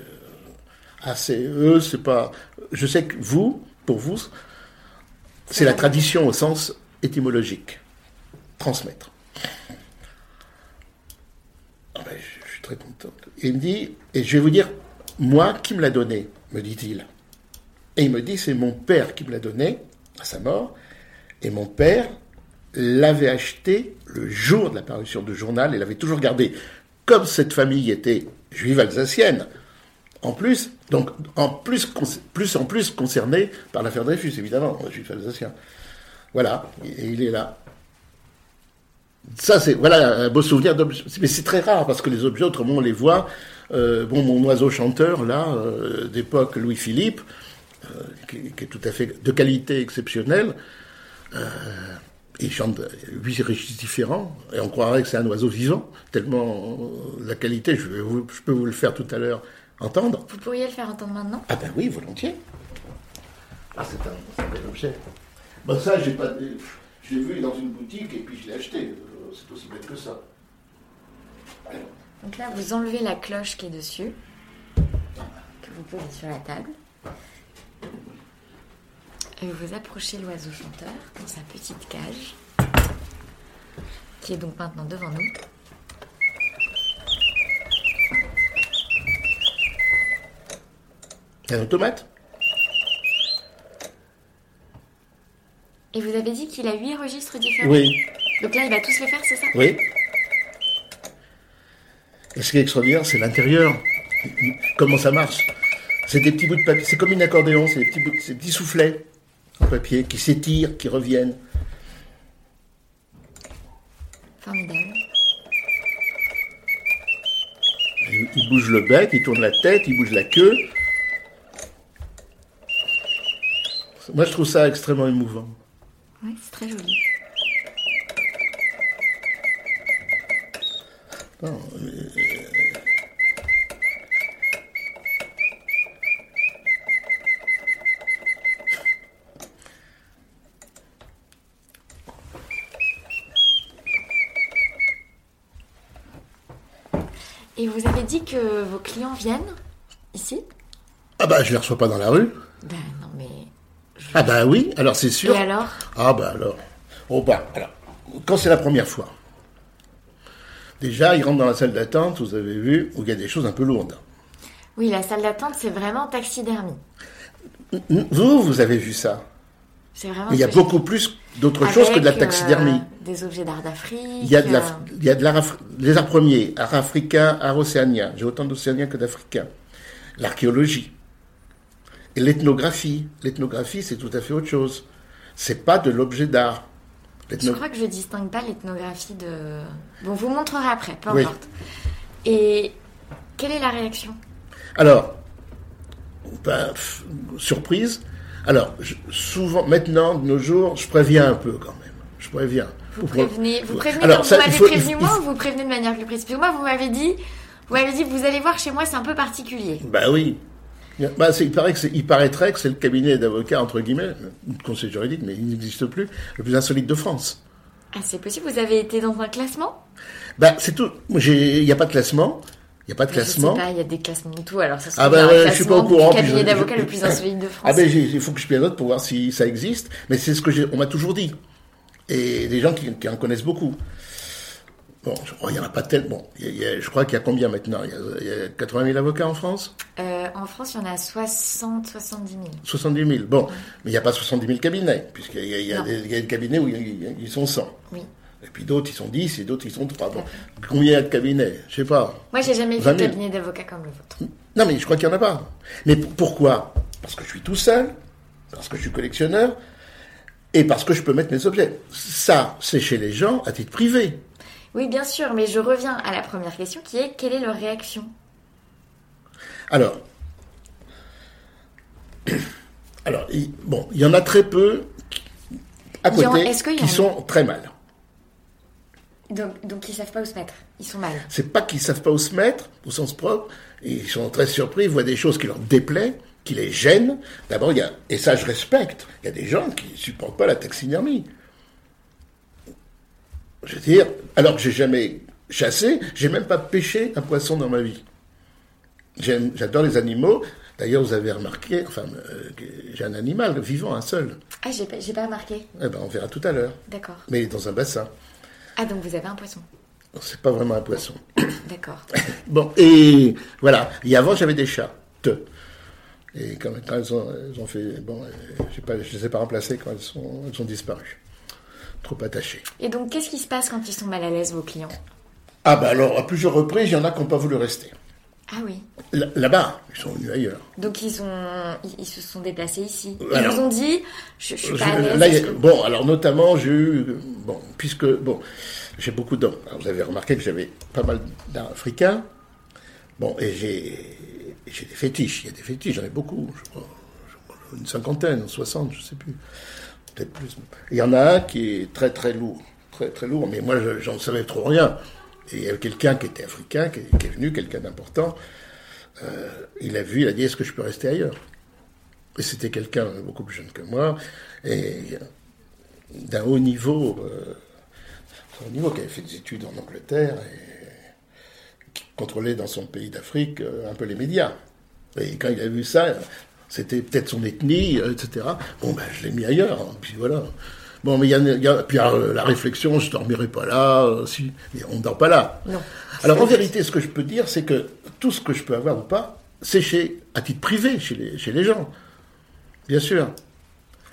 c'est pas. Je sais que pour vous, c'est la tradition au sens étymologique. Transmettre. Je suis très content. Il me dit, et je vais vous dire, moi, qui me l'a donné, me dit-il. Et il me dit, c'est mon père qui me l'a donné, à sa mort, et mon père l'avait acheté le jour de la parution du journal, et l'avait toujours gardé. Comme cette famille était juive alsacienne, en plus concerné par l'affaire Dreyfus, évidemment, juif alsacien. Voilà, et il est là. Ça, c'est un beau souvenir d'objet. Mais c'est très rare, parce que les objets, autrement, on les voit. Mon oiseau chanteur, là, d'époque Louis-Philippe, qui est tout à fait de qualité exceptionnelle, il chante 8 registres différents, et on croirait que c'est un oiseau vivant, tellement la qualité, je peux vous le faire tout à l'heure entendre. Vous pourriez le faire entendre maintenant ? Ah ben oui, volontiers. C'est un bel objet. Ça, je l'ai vu dans une boutique, et puis je l'ai acheté. C'est aussi bête que ça. Alors. Donc là, vous enlevez la cloche qui est dessus, que vous posez sur la table. Et vous approchez l'oiseau chanteur dans sa petite cage, qui est donc maintenant devant nous. Un automate ? Et vous avez dit qu'il a 8 registres différents ? Oui. Donc là, il va tous les faire, c'est ça ? Oui. Et ce qui est extraordinaire, c'est l'intérieur. Comment ça marche? C'est des petits bouts de papier, c'est comme une accordéon, c'est des petits soufflets en papier qui s'étirent, qui reviennent. Formidable. Il bouge le bec, il tourne la tête, il bouge la queue. Moi, je trouve ça extrêmement émouvant. Oui, c'est très joli. Non, Et vous avez dit que vos clients viennent ici? ah bah, je les reçois pas dans la rue. Ben non, mais... Ah bah oui, alors c'est sûr. Et alors? Ah bah alors. Oh bah, alors, quand c'est la première fois, déjà, ils rentrent dans la salle d'attente, vous avez vu, où il y a des choses un peu lourdes. Oui, la salle d'attente, c'est vraiment taxidermie. Vous avez vu ça. C'est vraiment... Mais il y a beaucoup plus d'autres choses que de la taxidermie. Des objets d'art d'Afrique. Il y a de l'art, les arts premiers, art africain, art océanien. J'ai autant d'océaniens que d'africains. L'archéologie. Et l'ethnographie. L'ethnographie, c'est tout à fait autre chose. C'est pas de l'objet d'art. Je crois que je distingue pas l'ethnographie de... Bon, vous montrerez après, peu Oui. importe. Et quelle est la réaction? Alors, ben, surprise. Alors, souvent, maintenant, de nos jours, je préviens un peu quand même. Je préviens. Vous prévenez Alors, comme ça, vous m'avez prévenu moi faut- ou vous prévenez de manière plus précise? Parce que moi, vous m'avez dit, vous allez voir chez moi, c'est un peu particulier. Bah oui. Bah, il paraîtrait que c'est le cabinet d'avocats, entre guillemets, conseil juridique, mais il n'existe plus, le plus insolite de France. Ah, c'est possible, vous avez été dans un classement? Bah, c'est tout. Il n'y a pas de classement. Il n'y a pas de Je sais classement. pas, il y a des classements de tout, alors ça se Ah trouve, ben il y a un ouais, je suis pas au classement courant. du puis cabinet d'avocats le plus insolite de France. Ah ben il faut que je note pour voir si ça existe. Mais c'est ce que on m'a toujours dit. Et des gens qui en connaissent beaucoup. Bon, il n'y en a pas tellement. Bon, je crois qu'il y a combien maintenant? Il y a 80 000 avocats en France? En France, il y en a 70 000. 70 000. Bon, mais il n'y a pas 70 000 cabinets, puisqu'il y a Non. des cabinets où ils sont 100. Oui. Et puis d'autres, ils sont 10, et d'autres, ils sont 3. Bon, combien il y a de cabinets? Je sais pas. Moi, j'ai jamais vu 20 de 000. cabinet d'avocats comme le vôtre. Non, mais je crois qu'il n'y en a pas. Mais pourquoi? Parce que je suis tout seul, parce que je suis collectionneur, et parce que je peux mettre mes objets. Ça, c'est chez les gens à titre privé. Oui, bien sûr, mais je reviens à la première question qui est quelle est leur réaction? Alors, il y en a très peu à côté qui sont très mal. Donc ils savent pas où se mettre. Ils sont mal. C'est pas qu'ils savent pas où se mettre, au sens propre, et ils sont très surpris, ils voient des choses qui leur déplaisent, qui les gênent. D'abord, et ça je respecte, il y a des gens qui ne supportent pas la taxidermie. Je veux dire, alors que j'ai jamais chassé, j'ai même pas pêché un poisson dans ma vie. J'adore les animaux. D'ailleurs, vous avez remarqué, que j'ai un animal vivant, un seul. Ah, j'ai pas remarqué. Eh ben, on verra tout à l'heure. D'accord. Mais il est dans un bassin. Ah, donc vous avez un poisson. C'est pas vraiment un poisson. D'accord. Bon, et voilà. Et avant, j'avais des chats. Et quand elles ont fait... Bon, je les ai pas remplacées quand elles ont disparu. Trop attachées. Et donc, qu'est-ce qui se passe quand ils sont mal à l'aise, vos clients? Ah ben alors, à plusieurs reprises, il y en a qui n'ont pas voulu rester. Ah oui. Là-bas, ils sont venus ailleurs. Donc ils se sont déplacés ici. Alors, ils vous ont dit, je suis pas à l'aise. Bon, alors notamment, j'ai eu... Bon, j'ai beaucoup d'hommes. Alors, vous avez remarqué que j'avais pas mal d'art africains. Bon, et j'ai des fétiches. Il y a des fétiches, j'en ai beaucoup. Je crois, une cinquantaine, 60, je sais plus. Peut-être plus. Il y en a un qui est très très lourd. Très très lourd, mais moi, j'en savais trop rien. Et il y avait quelqu'un qui était africain, qui est venu, quelqu'un d'important. Il a dit, est-ce que je peux rester ailleurs? Et c'était quelqu'un beaucoup plus jeune que moi, et d'un haut niveau, qui avait fait des études en Angleterre, et qui contrôlait dans son pays d'Afrique un peu les médias. Et quand il a vu ça, c'était peut-être son ethnie, etc. Bon, ben, je l'ai mis ailleurs, hein, puis voilà. Bon, mais puis la réflexion, je ne dormirai pas là, si, mais on ne dort pas là. Non. Alors en vérité, ce que je peux dire, c'est que tout ce que je peux avoir ou pas, c'est à titre privé, chez les gens. Bien sûr. Vous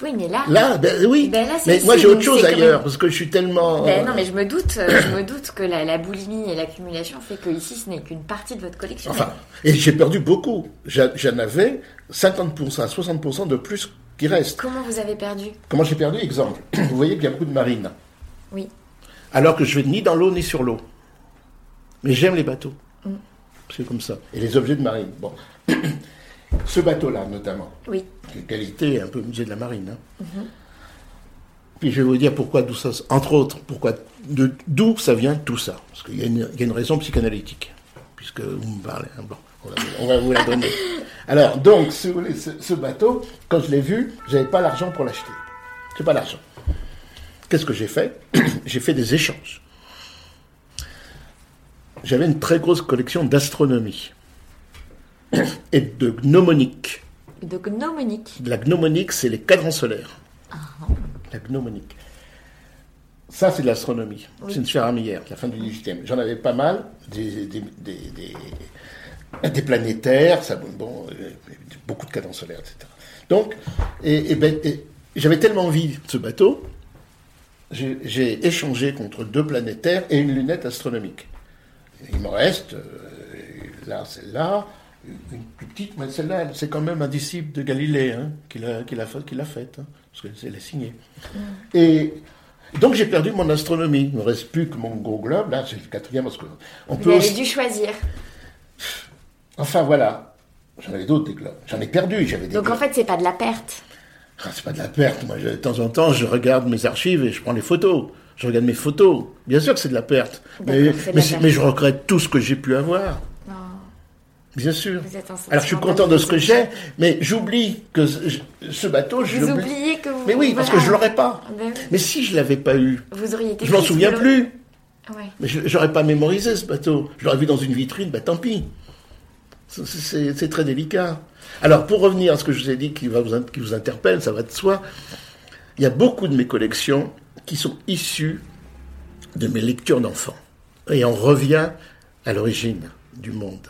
Oui, mais là... Là, oui. Ben là, mais moi, j'ai autre chose ailleurs, parce que je suis tellement... Non, mais je me doute que la boulimie et l'accumulation fait que ici, ce n'est qu'une partie de votre collection. Enfin, et j'ai perdu beaucoup. J'en avais 50% à 60% de plus qui reste. Comment vous avez perdu? Comment j'ai perdu? Exemple, vous voyez qu'il y a beaucoup de marines. Oui. Alors que je vais ni dans l'eau, ni sur l'eau. Mais j'aime les bateaux. C'est comme ça. Et les objets de marine. Bon. Ce bateau-là, notamment. Oui. Qualité un peu musée de la marine. Puis je vais vous dire pourquoi, d'où ça, entre autres, d'où ça vient tout ça. Parce qu'il y a une raison psychanalytique, puisque vous me parlez. Hein, bon, on va vous la donner. Alors, donc, si vous voulez, ce bateau, quand je l'ai vu, j'avais pas l'argent pour l'acheter. J'ai pas l'argent. Qu'est-ce que j'ai fait? J'ai fait des échanges. J'avais une très grosse collection d'astronomie et de gnomonique. De gnomonique. La gnomonique, c'est les cadrans solaires. La gnomonique. Ça, c'est de l'astronomie. Oui. C'est une sphère armillaire, la fin du XVIIIe. J'en avais pas mal, des planétaires, ça, bon, beaucoup de cadrans solaires, etc. Donc, j'avais tellement envie de ce bateau, j'ai échangé contre 2 planétaires et une lunette astronomique. Il me reste, là, celle-là, une plus petite, mais celle-là, c'est quand même un disciple de Galilée hein, qui l'a faite, hein, parce qu'elle est signée. Et donc j'ai perdu mon astronomie. Il ne me reste plus que mon gros globe, là, c'est le 4e, parce que vous avez dû choisir. Enfin, voilà. J'en avais d'autres, des globes. J'en ai perdu, j'avais des Donc globes. En fait, c'est pas de la perte. Ah, c'est pas de la perte. Moi, de temps en temps, je regarde mes archives et je prends les photos. Je regarde mes photos. Bien sûr que c'est de la perte. Mais je regrette tout ce que j'ai pu avoir. Non. Bien sûr. Alors, je suis content de ce que j'ai, mais j'oublie que ce bateau... Vous oubliez que vous... Mais oui, parce que je l'aurais pas. Ben oui. Mais si je l'avais pas eu, vous auriez été je m'en souviens plus. Ouais. Mais j'aurais pas mémorisé ce bateau. Je l'aurais vu dans une vitrine, tant pis. C'est très délicat. Alors, pour revenir à ce que je vous ai dit qui vous interpelle, ça va de soi, il y a beaucoup de mes collections qui sont issues de mes lectures d'enfants. Et on revient à l'origine du monde.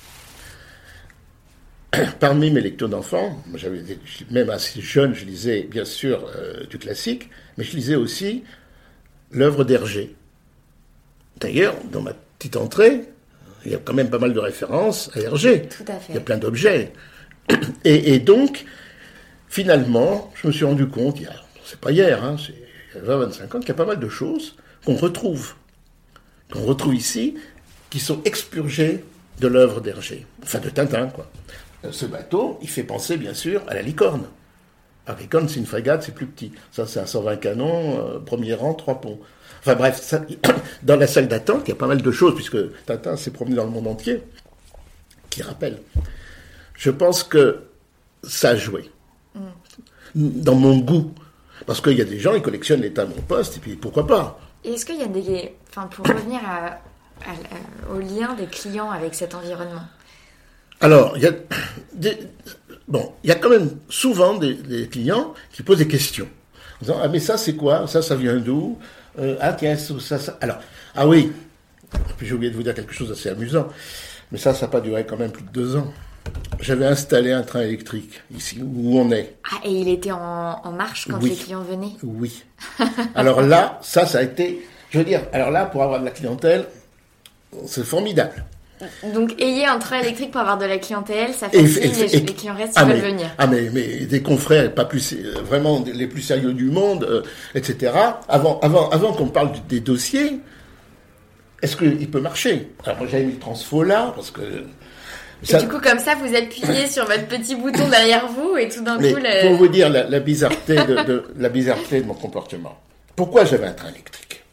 Parmi mes lectures d'enfants, même assez jeune, je lisais bien sûr du classique, mais je lisais aussi l'œuvre d'Hergé. D'ailleurs, dans ma petite entrée, il y a quand même pas mal de références à Hergé. Tout à fait. Il y a plein d'objets. Et donc, finalement, je me suis rendu compte, c'est pas hier, hein, c'est il y a 20-25 ans, qu'il y a pas mal de choses qu'on retrouve ici, qui sont expurgées de l'œuvre d'Hergé. Enfin, de Tintin, quoi. Ce bateau, il fait penser, bien sûr, à la Licorne. La Licorne, c'est une frégate, c'est plus petit. Ça, c'est un 120 canons, premier rang, 3 ponts. Enfin bref, ça, dans la salle d'attente, il y a pas mal de choses, puisque Tintin s'est promené dans le monde entier, qui rappellent. Je pense que ça a joué dans mon goût. Parce qu'il y a des gens, ils collectionnent les timbres poste, et puis pourquoi pas. Et est-ce qu'il y a des... Enfin, pour revenir au lien des clients avec cet environnement. Alors, il y a quand même souvent des clients qui posent des questions. En disant, ah mais ça c'est quoi? Ça vient d'où? Ah tiens, ça... Alors, ah oui, puis j'ai oublié de vous dire quelque chose d'assez amusant, mais ça n'a pas duré quand même plus de 2 ans. J'avais installé un train électrique, ici, où on est. Ah, et il était en marche quand les clients venaient? Oui. Alors là, ça a été... Je veux dire, alors là, pour avoir de la clientèle, c'est formidable. Donc, ayez un train électrique pour avoir de la clientèle, ça facilite, les clients restent, ils veulent venir. Ah, mais des confrères, pas plus, vraiment les plus sérieux du monde, etc. Avant qu'on parle des dossiers, est-ce qu'il peut marcher? Alors, moi, j'avais mis le transfo là, parce que... Et du coup, comme ça, vous appuyez sur votre petit bouton derrière vous, et tout d'un coup... Pour vous dire la bizarreté la bizarreté de mon comportement. Pourquoi j'avais un train électrique?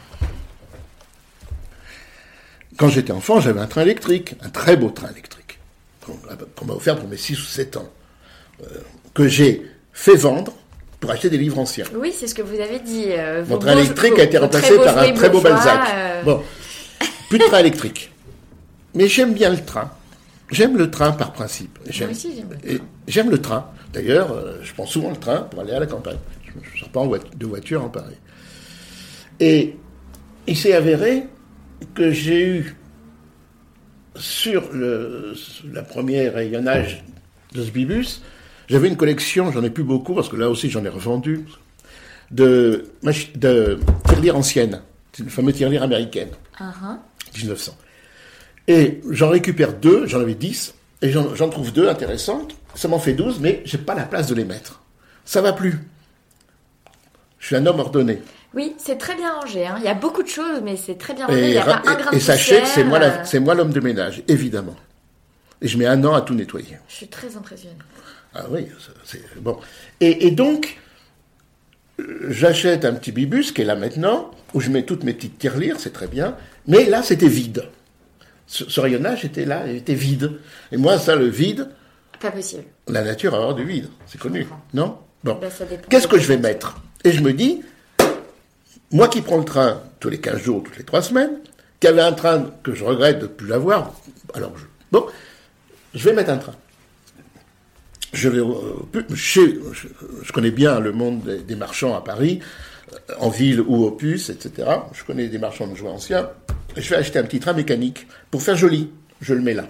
Quand j'étais enfant, j'avais un train électrique, un très beau train électrique, qu'on m'a offert pour mes 6 ou 7 ans, que j'ai fait vendre pour acheter des livres anciens. Oui, c'est ce que vous avez dit. Mon train électrique a été remplacé par un très beau Balzac. Bon, plus de train électrique. Mais j'aime bien le train. J'aime le train par principe. Moi aussi, j'aime le train. J'aime le train. D'ailleurs, je prends souvent le train pour aller à la campagne. Je ne sors pas de voiture en Paris. Et il s'est avéré que j'ai eu, sur la première rayonnage de ce Bibus, j'avais une collection, j'en ai plus beaucoup, parce que là aussi j'en ai revendu, de tirelires anciennes, le fameux tirelire américaine, 1900. Et j'en récupère 2, j'en avais 10, et j'en trouve 2 intéressantes, ça m'en fait 12, mais j'ai pas la place de les mettre. Ça va plus. Je suis un homme ordonné. Oui, c'est très bien rangé. Hein. Il y a beaucoup de choses, mais c'est très bien rangé. Il n'y a pas un grain de poussière. Et sachez que c'est moi l'homme de ménage, évidemment. Et je mets 1 an à tout nettoyer. Je suis très impressionnée. Ah oui, c'est bon. Et donc, j'achète un petit bibus qui est là maintenant, où je mets toutes mes petites tirelires, c'est très bien. Mais là, c'était vide. Ce rayonnage était là, il était vide. Et moi, ça, le vide... Pas possible. La nature a horreur du vide, c'est connu. Non ? Bon. Ben, Qu'est-ce que je vais mettre ? Et je me dis, moi qui prends le train tous les 15 jours, toutes les 3 semaines, qui avait un train que je regrette de ne plus avoir, alors je vais mettre un train. Je connais bien le monde des marchands à Paris, en ville ou au puce, etc. Je connais des marchands de jouets anciens. Je vais acheter un petit train mécanique pour faire joli. Je le mets là.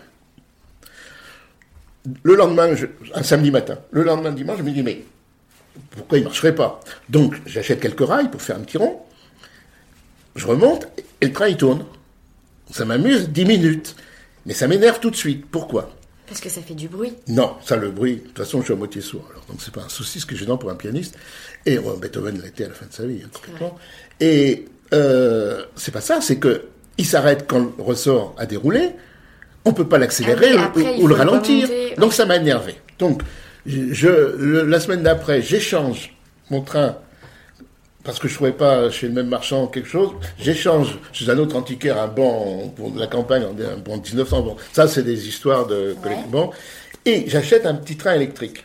Le lendemain, un samedi matin, le lendemain dimanche, je me dis, mais pourquoi il ne marcherait pas ? Donc, j'achète quelques rails pour faire un petit rond. Je remonte et le train, il tourne. Ça m'amuse 10 minutes. Mais ça m'énerve tout de suite. Pourquoi ? Parce que ça fait du bruit. Non, ça, le bruit, de toute façon, je suis à moitié sourd. Alors, donc, c'est pas un souci, ce que est gênant pour un pianiste. Et Beethoven l'a été à la fin de sa vie. Et c'est pas ça, c'est que il s'arrête quand le ressort a déroulé. On peut pas l'accélérer ou le ralentir. Donc, ça m'a énervé. Donc, la semaine d'après, j'échange mon train parce que je trouvais pas chez le même marchand quelque chose. J'échange chez un autre antiquaire un banc pour de la campagne, un banc de 1900. Bon, ça, c'est des histoires de collections. Et j'achète un petit train électrique.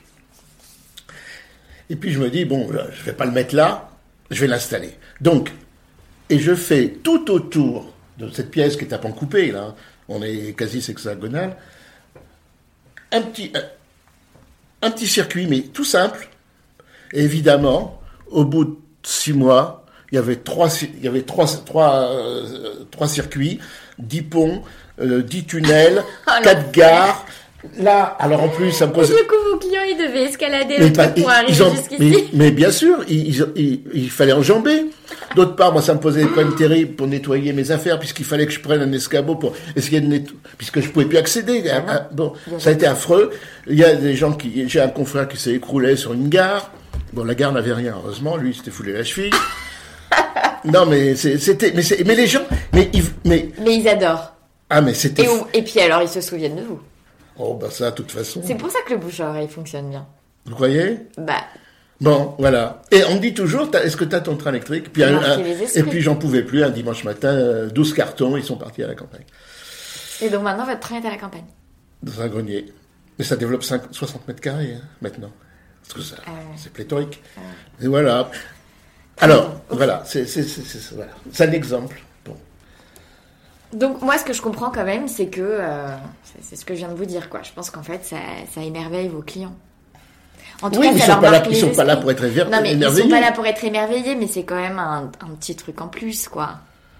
Et puis, je me dis, bon, là, je vais pas le mettre là, je vais l'installer. Donc, et je fais tout autour de cette pièce qui est à pan coupé, là, on est quasi hexagonal, un petit circuit, mais tout simple. Et évidemment, au bout de 6 mois, il y avait trois circuits, 10 ponts, 10 tunnels, 4 gares. Là, alors en plus, ça me pose... Et du coup, vos clients, ils devaient escalader le truc pour arriver jusqu'ici. Mais bien sûr, il fallait enjamber. D'autre part, moi, ça me posait des problèmes terribles pour nettoyer mes affaires, puisqu'il fallait que je prenne un escabeau pour essayer de nettoyer, puisque je pouvais plus accéder. Bon, ça a été affreux. Il y a des gens j'ai un confrère qui s'est écroulé sur une gare. Bon, la gare n'avait rien, heureusement. Lui, il s'était foulé la cheville. Non, mais mais les gens, mais ils adorent. Ah, mais c'était... Et puis alors, ils se souviennent de vous. Oh, bah ça, de toute façon... C'est pour ça que le bouche-à-oreille fonctionne bien. Vous croyez ? Bah... Bon, voilà. Et on me dit toujours, est-ce que tu as ton train électrique ? Puis et puis j'en pouvais plus, un dimanche matin, 12 cartons, ils sont partis à la campagne. Et donc maintenant, votre train est à la campagne ? Dans un grenier. Mais ça développe 60 mètres carrés, maintenant. Parce que c'est pléthorique. Et voilà. Alors, voilà, c'est un exemple. Bon. Donc moi, ce que je comprends quand même, c'est que... c'est ce que je viens de vous dire, quoi. Je pense qu'en fait, ça émerveille vos clients. En tout cas, ils sont pas là pour être émerveillés. Non, mais ils sont pas là pour être émerveillés, mais c'est quand même un petit truc en plus, quoi.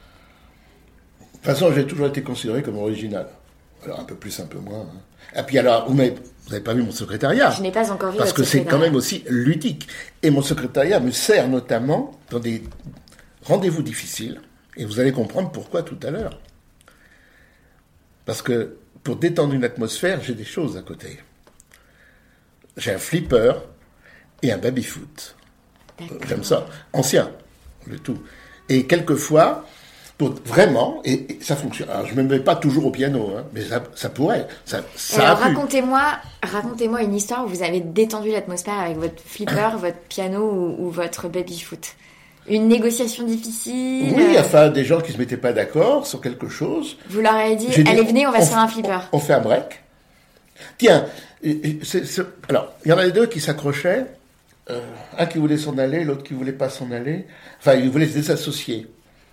De toute façon, j'ai toujours été considéré comme original. Alors, un peu plus, un peu moins. Et puis alors, vous n'avez pas vu mon secrétariat. Je n'ai pas encore vu parce que c'est quand même aussi ludique. Et mon secrétariat me sert notamment dans des rendez-vous difficiles. Et vous allez comprendre pourquoi tout à l'heure. Parce que pour détendre une atmosphère, j'ai des choses à côté. J'ai un flipper et un baby-foot. J'aime ça. Ancien, le tout. Et quelquefois, vraiment, et ça fonctionne. Alors, je ne me mets pas toujours au piano, mais ça pourrait. Ça alors, racontez-moi une histoire où vous avez détendu l'atmosphère avec votre flipper, votre piano ou votre baby-foot. Une négociation difficile. Oui, enfin, des gens qui ne se mettaient pas d'accord sur quelque chose. Vous leur avez dit, allez, venez, on va se faire un flipper. On fait un break. Tiens, alors, il y en a 2 qui s'accrochaient. Un qui voulait s'en aller, l'autre qui voulait pas s'en aller. Enfin, ils voulaient se désassocier.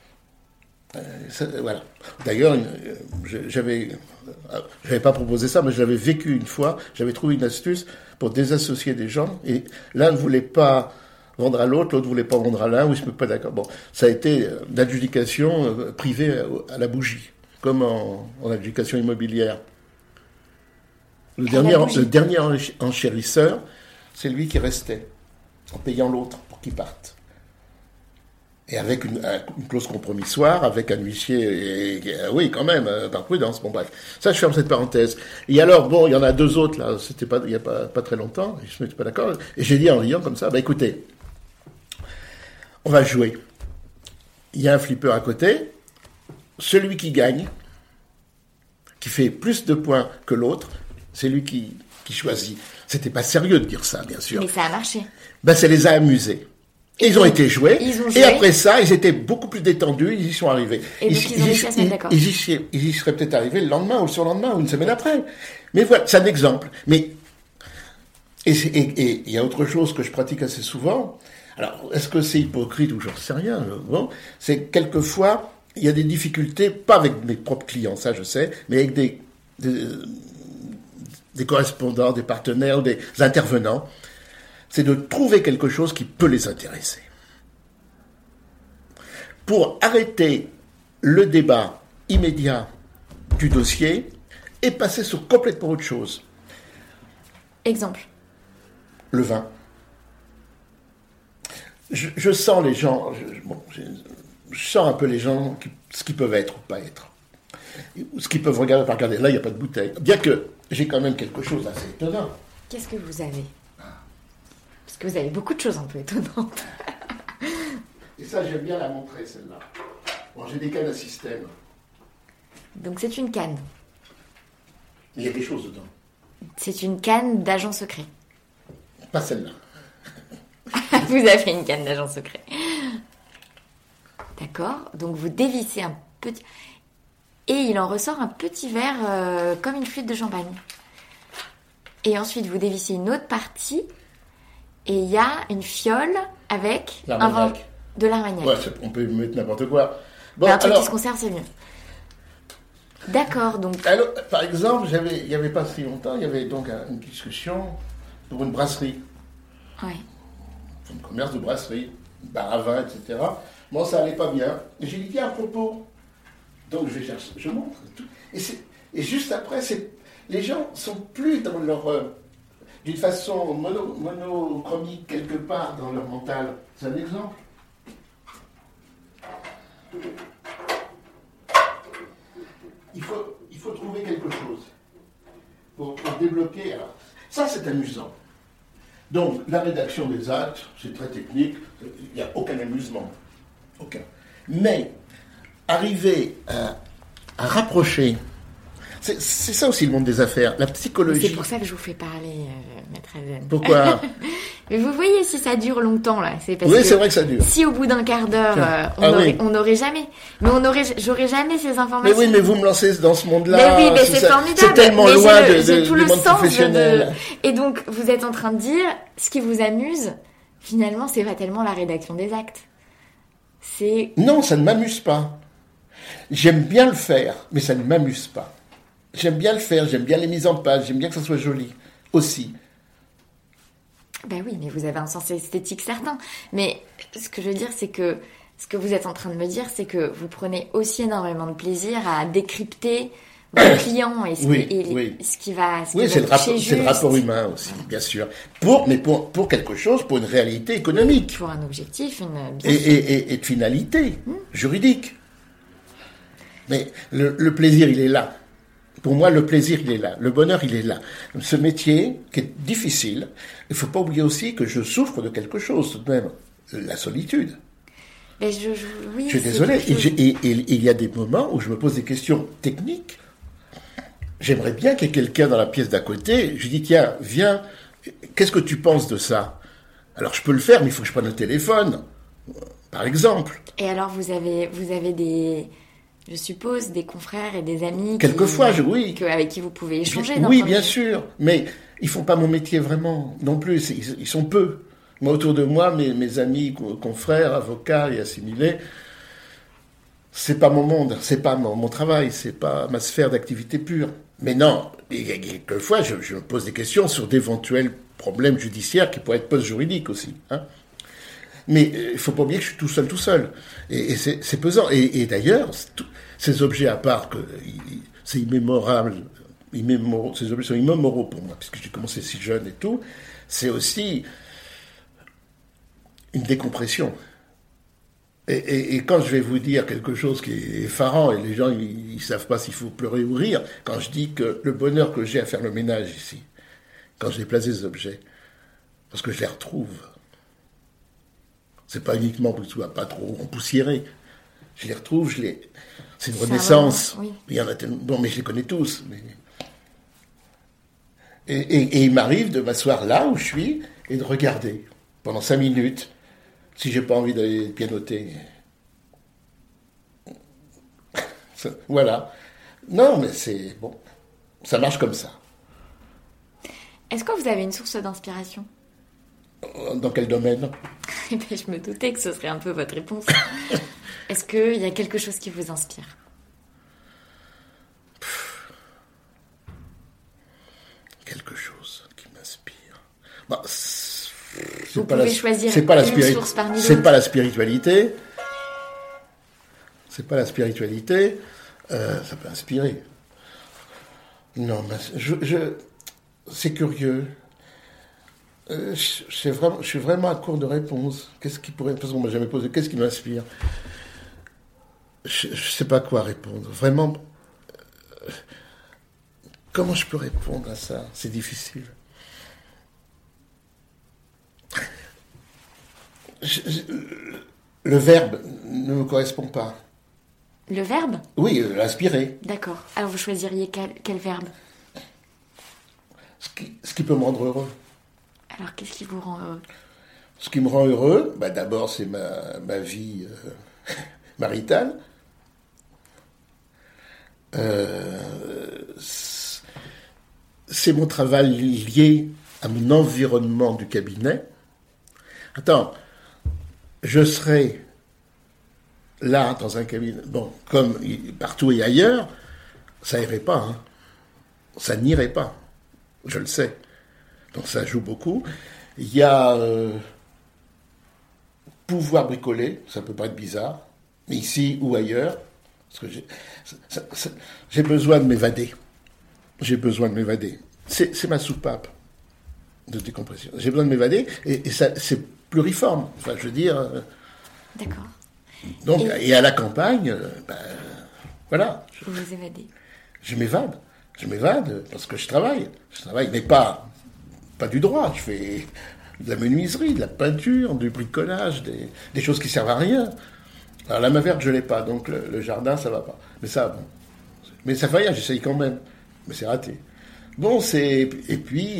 Voilà. D'ailleurs, j'avais pas proposé ça, mais je l'avais vécu une fois. J'avais trouvé une astuce pour désassocier des gens. Et l'un ne voulait pas vendre à l'autre ne voulait pas vendre à l'un, ou ils ne se mettent pas d'accord. Bon, ça a été d'adjudication privée à la bougie, comme en adjudication immobilière. Le dernier enchérisseur c'est lui qui restait, en payant l'autre pour qu'il parte. Et avec une clause compromissoire, avec un huissier, oui, quand même, par prudence. Bon, bref. Ça, je ferme cette parenthèse. Et alors, bon, il y en a 2 autres, là, c'était pas, il y a pas très longtemps, je ne suis pas d'accord. Et j'ai dit en riant comme ça, écoutez, on va jouer. Il y a un flipper à côté. Celui qui gagne, qui fait plus de points que l'autre, c'est lui qui choisit. C'était pas sérieux de dire ça, bien sûr. Mais ça a marché. Ça les a amusés. Et ils ont été joués. Et après ça, ils étaient beaucoup plus détendus. Ils y sont arrivés. Et donc, ils ont réussi à se mettre d'accord. Ils y seraient peut-être arrivés le lendemain ou le surlendemain ou une semaine après. Mais voilà, c'est un exemple. Mais et il y a autre chose que je pratique assez souvent. Alors, est-ce que c'est hypocrite ou j'en sais rien. Bon, c'est quelquefois, il y a des difficultés, pas avec mes propres clients, ça je sais, mais avec des correspondants, des partenaires, des intervenants. C'est de trouver quelque chose qui peut les intéresser. Pour arrêter le débat immédiat du dossier et passer sur complètement autre chose. Exemple. Le vin. Je sens les gens, je sens un peu les gens, ce qu'ils peuvent être ou pas être. Ce qu'ils peuvent regarder, pas regarder. Là, il n'y a pas de bouteille. Bien que j'ai quand même quelque chose d'assez étonnant. Qu'est-ce que vous avez ? Parce que vous avez beaucoup de choses un peu étonnantes. Et ça, j'aime bien la montrer, celle-là. Bon, j'ai des cannes à système. Donc c'est une canne. Il y a des choses dedans. C'est une canne d'agent secret. Pas celle-là. Vous avez une canne d'agent secret. D'accord. Donc vous dévissez un petit... Et il en ressort un petit verre comme une flûte de champagne. Et ensuite, vous dévissez une autre partie... Et il y a une fiole avec de l'armagnac. Ouais, on peut mettre n'importe quoi. Bon, un truc qui se conserve, c'est mieux. D'accord, donc... Alors, par exemple, il n'y avait pas si longtemps, il y avait donc une discussion pour une brasserie. Ouais. Un commerce de brasserie, bar à vin, etc. Bon, ça allait pas bien. Et j'ai dit, tiens, à propos. Donc, je cherche, je montre. Tout. Et juste après, les gens sont plus dans leur... d'une façon monochromique quelque part dans leur mental. C'est un exemple. Il faut trouver quelque chose pour débloquer. Alors, ça, c'est amusant. Donc, la rédaction des actes, c'est très technique. Il n'y a aucun amusement. Aucun. Mais, arriver à rapprocher... C'est ça aussi le monde des affaires, la psychologie. C'est pour ça que je vous fais parler, Maître Azen. Pourquoi? Mais vous voyez si ça dure longtemps là, c'est parce oui, que c'est vrai que ça dure. Si au bout d'un quart d'heure, on n'aurait jamais, mais j'aurais jamais ces informations. Mais oui, mais vous me lancez dans ce monde-là. Mais oui, mais c'est formidable. C'est tellement mais loin tout du le monde sens professionnel. Et donc, vous êtes en train de dire, ce qui vous amuse, finalement, c'est pas tellement la rédaction des actes. Non, ça ne m'amuse pas. J'aime bien le faire, mais ça ne m'amuse pas. J'aime bien le faire, j'aime bien les mises en page, j'aime bien que ça soit joli, aussi. Ben oui, mais vous avez un sens esthétique certain. Mais ce que je veux dire, c'est que ce que vous êtes en train de me dire, c'est que vous prenez aussi énormément de plaisir à décrypter vos clients et ce qui va Oui, c'est le rapport humain aussi, bien sûr. Pour quelque chose, pour une réalité économique. Pour un objectif, et de finalité juridique. Mais le plaisir, il est là. Pour moi, le plaisir, il est là. Le bonheur, il est là. Ce métier, qui est difficile, il ne faut pas oublier aussi que je souffre de quelque chose, tout de même. La solitude. Mais je suis désolé. Et il y a des moments où je me pose des questions techniques. J'aimerais bien qu'il y ait quelqu'un dans la pièce d'à côté. Je dis, tiens, viens, qu'est-ce que tu penses de ça? Alors, je peux le faire, mais il faut que je prenne le téléphone, par exemple. Et alors, vous avez des... Je suppose, des confrères et des amis quelquefois, oui. Avec qui vous pouvez échanger. Oui, bien sûr, mais ils font pas mon métier vraiment, non plus, ils sont peu. Moi, autour de moi, mes amis, confrères, avocats et assimilés, c'est pas mon monde, c'est pas mon travail, c'est pas ma sphère d'activité pure. Mais non, quelquefois, je me pose des questions sur d'éventuels problèmes judiciaires qui pourraient être post-juridiques aussi, hein. Mais il faut pas oublier que je suis tout seul. Et c'est pesant. Et d'ailleurs, ces objets, à part que c'est immémorable ces objets sont immémoraux pour moi, puisque j'ai commencé si jeune et tout. C'est aussi une décompression. Et quand je vais vous dire quelque chose qui est effarant, et les gens ils savent pas s'il faut pleurer ou rire, quand je dis que le bonheur que j'ai à faire le ménage ici, quand je déplace des objets, parce que je les retrouve, c'est pas uniquement pour que ce soit pas trop empoussiéré, je les retrouve, c'est une renaissance. Oui. Il y en a tellement, bon, mais je les connais tous. Et il m'arrive de m'asseoir là où je suis et de regarder pendant 5 minutes. Si j'ai pas envie d'aller pianoter. Voilà. Non, mais c'est bon. Ça marche comme ça. Est-ce que vous avez une source d'inspiration ? Dans quel domaine ? Eh bien, je me doutais que ce serait un peu votre réponse. Est-ce qu'il y a quelque chose qui vous inspire ? Quelque chose qui m'inspire. Bah, vous pouvez choisir une source parmi d'autres. C'est pas la spiritualité. C'est pas la spiritualité. Ça peut inspirer. Non, mais c'est curieux. Je suis vraiment à court de réponse. Qu'est-ce qui pourrait... Parce qu'on m'a jamais posé. Qu'est-ce qui m'inspire ? Je sais pas quoi répondre. Vraiment... Comment je peux répondre à ça ? C'est difficile. Le verbe ne me correspond pas. Le verbe ? Oui, aspirer. D'accord. Alors vous choisiriez quel verbe ? Ce qui peut me rendre heureux. Alors qu'est-ce qui vous rend heureux ? Ce qui me rend heureux, d'abord c'est ma vie maritale. C'est mon travail lié à mon environnement du cabinet. Attends, je serais là dans un cabinet, bon, comme partout et ailleurs, ça irait pas, hein. Ça n'irait pas, je le sais. Donc ça joue beaucoup. Il y a pouvoir bricoler, ça peut paraître bizarre, mais ici ou ailleurs, parce que j'ai besoin de m'évader. J'ai besoin de m'évader. C'est ma soupape de décompression. J'ai besoin de m'évader et ça, c'est pluriforme. Enfin, je veux dire. D'accord. Donc, et à la campagne, voilà. Vous vous évadez. Je m'évade. Je m'évade parce que je travaille. Je travaille, mais pas du droit. Je fais de la menuiserie, de la peinture, du bricolage, des choses qui servent à rien. Alors la main verte, je l'ai pas, donc le jardin, ça va pas. Mais ça, bon. Mais ça fait rien, j'essaye quand même. Mais c'est raté. Bon, et puis,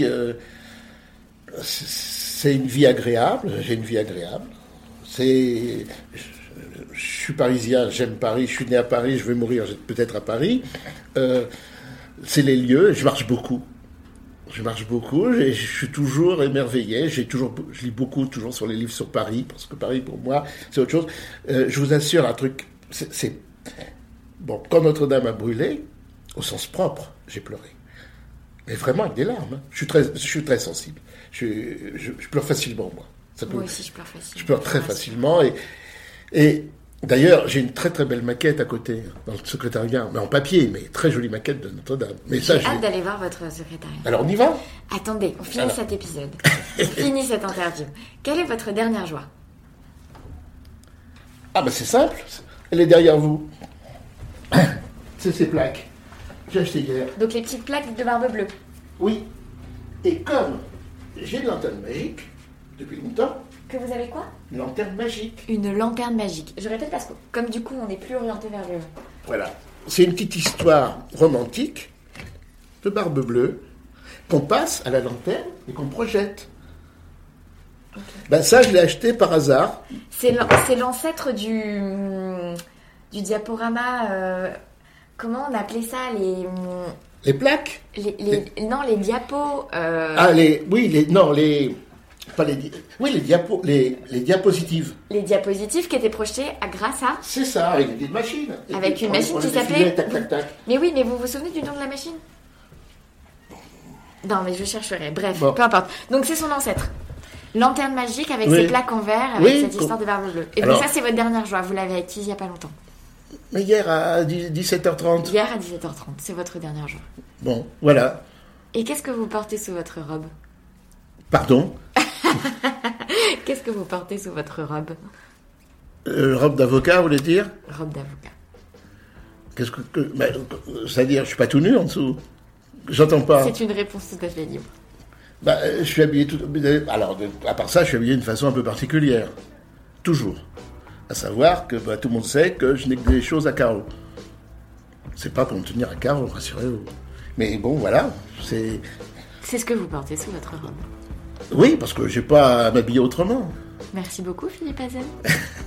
c'est une vie agréable. J'ai une vie agréable. Je suis parisien, j'aime Paris, je suis né à Paris, je vais mourir peut-être à Paris. C'est les lieux, je marche beaucoup. Je suis toujours émerveillé, je lis beaucoup toujours sur les livres sur Paris, parce que Paris pour moi c'est autre chose. Je vous assure un truc, bon, quand Notre-Dame a brûlé, au sens propre, j'ai pleuré. Mais vraiment avec des larmes. Hein. Je suis très sensible. Je pleure facilement, moi. Moi aussi, je pleure facilement. Je pleure très facilement. Et d'ailleurs, j'ai une très très belle maquette à côté, dans le secrétariat, mais en papier, mais très jolie maquette de Notre-Dame. Mais ça, j'ai hâte d'aller voir votre secrétariat. Alors on y va ? Attendez, on finit cet épisode. On finit cette interview. Quelle est votre dernière joie ? Ah c'est simple. Elle est derrière vous. C'est ces plaques. J'ai acheté hier. Donc les petites plaques de Barbe Bleue. Oui. Et comme j'ai une lanterne magique, depuis longtemps... Que vous avez quoi ? Une lanterne magique. Une lanterne magique. Je répète parce que, comme du coup, on n'est plus orienté vers le... Voilà. C'est une petite histoire romantique de Barbe Bleue qu'on passe à la lanterne et qu'on projette. Okay. Ça, je l'ai acheté par hasard. C'est l'ancêtre du diaporama... comment on appelait ça ? Les plaques ? Non, les diapos... les diapositives. Les diapositives qui étaient projetées grâce à... C'est ça, avec une machine. Avec une machine qui s'appelait... Tac, tac, tac. Mais oui, mais vous vous souvenez du nom de la machine ? Non, mais je chercherai. Bref, peu importe. Donc c'est son ancêtre. Lanterne magique avec ses plaques en verre, avec cette histoire de Barbe Bleue. Et donc ça, c'est votre dernière joie. Vous l'avez acquise il n'y a pas longtemps. Mais hier à 17h30. Hier à 17h30, c'est votre dernière joie. Bon, voilà. Et qu'est-ce que vous portez sous votre robe? Pardon? Qu'est-ce que vous portez sous votre robe? Robe d'avocat, vous voulez dire? Robe d'avocat. Qu'est-ce c'est-à-dire, je suis pas tout nu en dessous. J'entends pas. C'est une réponse tout à fait libre. Je suis habillé tout... Alors, à part ça, je suis habillé d'une façon un peu particulière. Toujours. À savoir que tout le monde sait que je n'ai que des choses à carreaux. C'est pas pour me tenir à carreaux, rassurez-vous. Mais bon, voilà, c'est... C'est ce que vous portez sous votre robe. Oui, parce que j'ai pas à m'habiller autrement. Merci beaucoup, Philippe Hazen.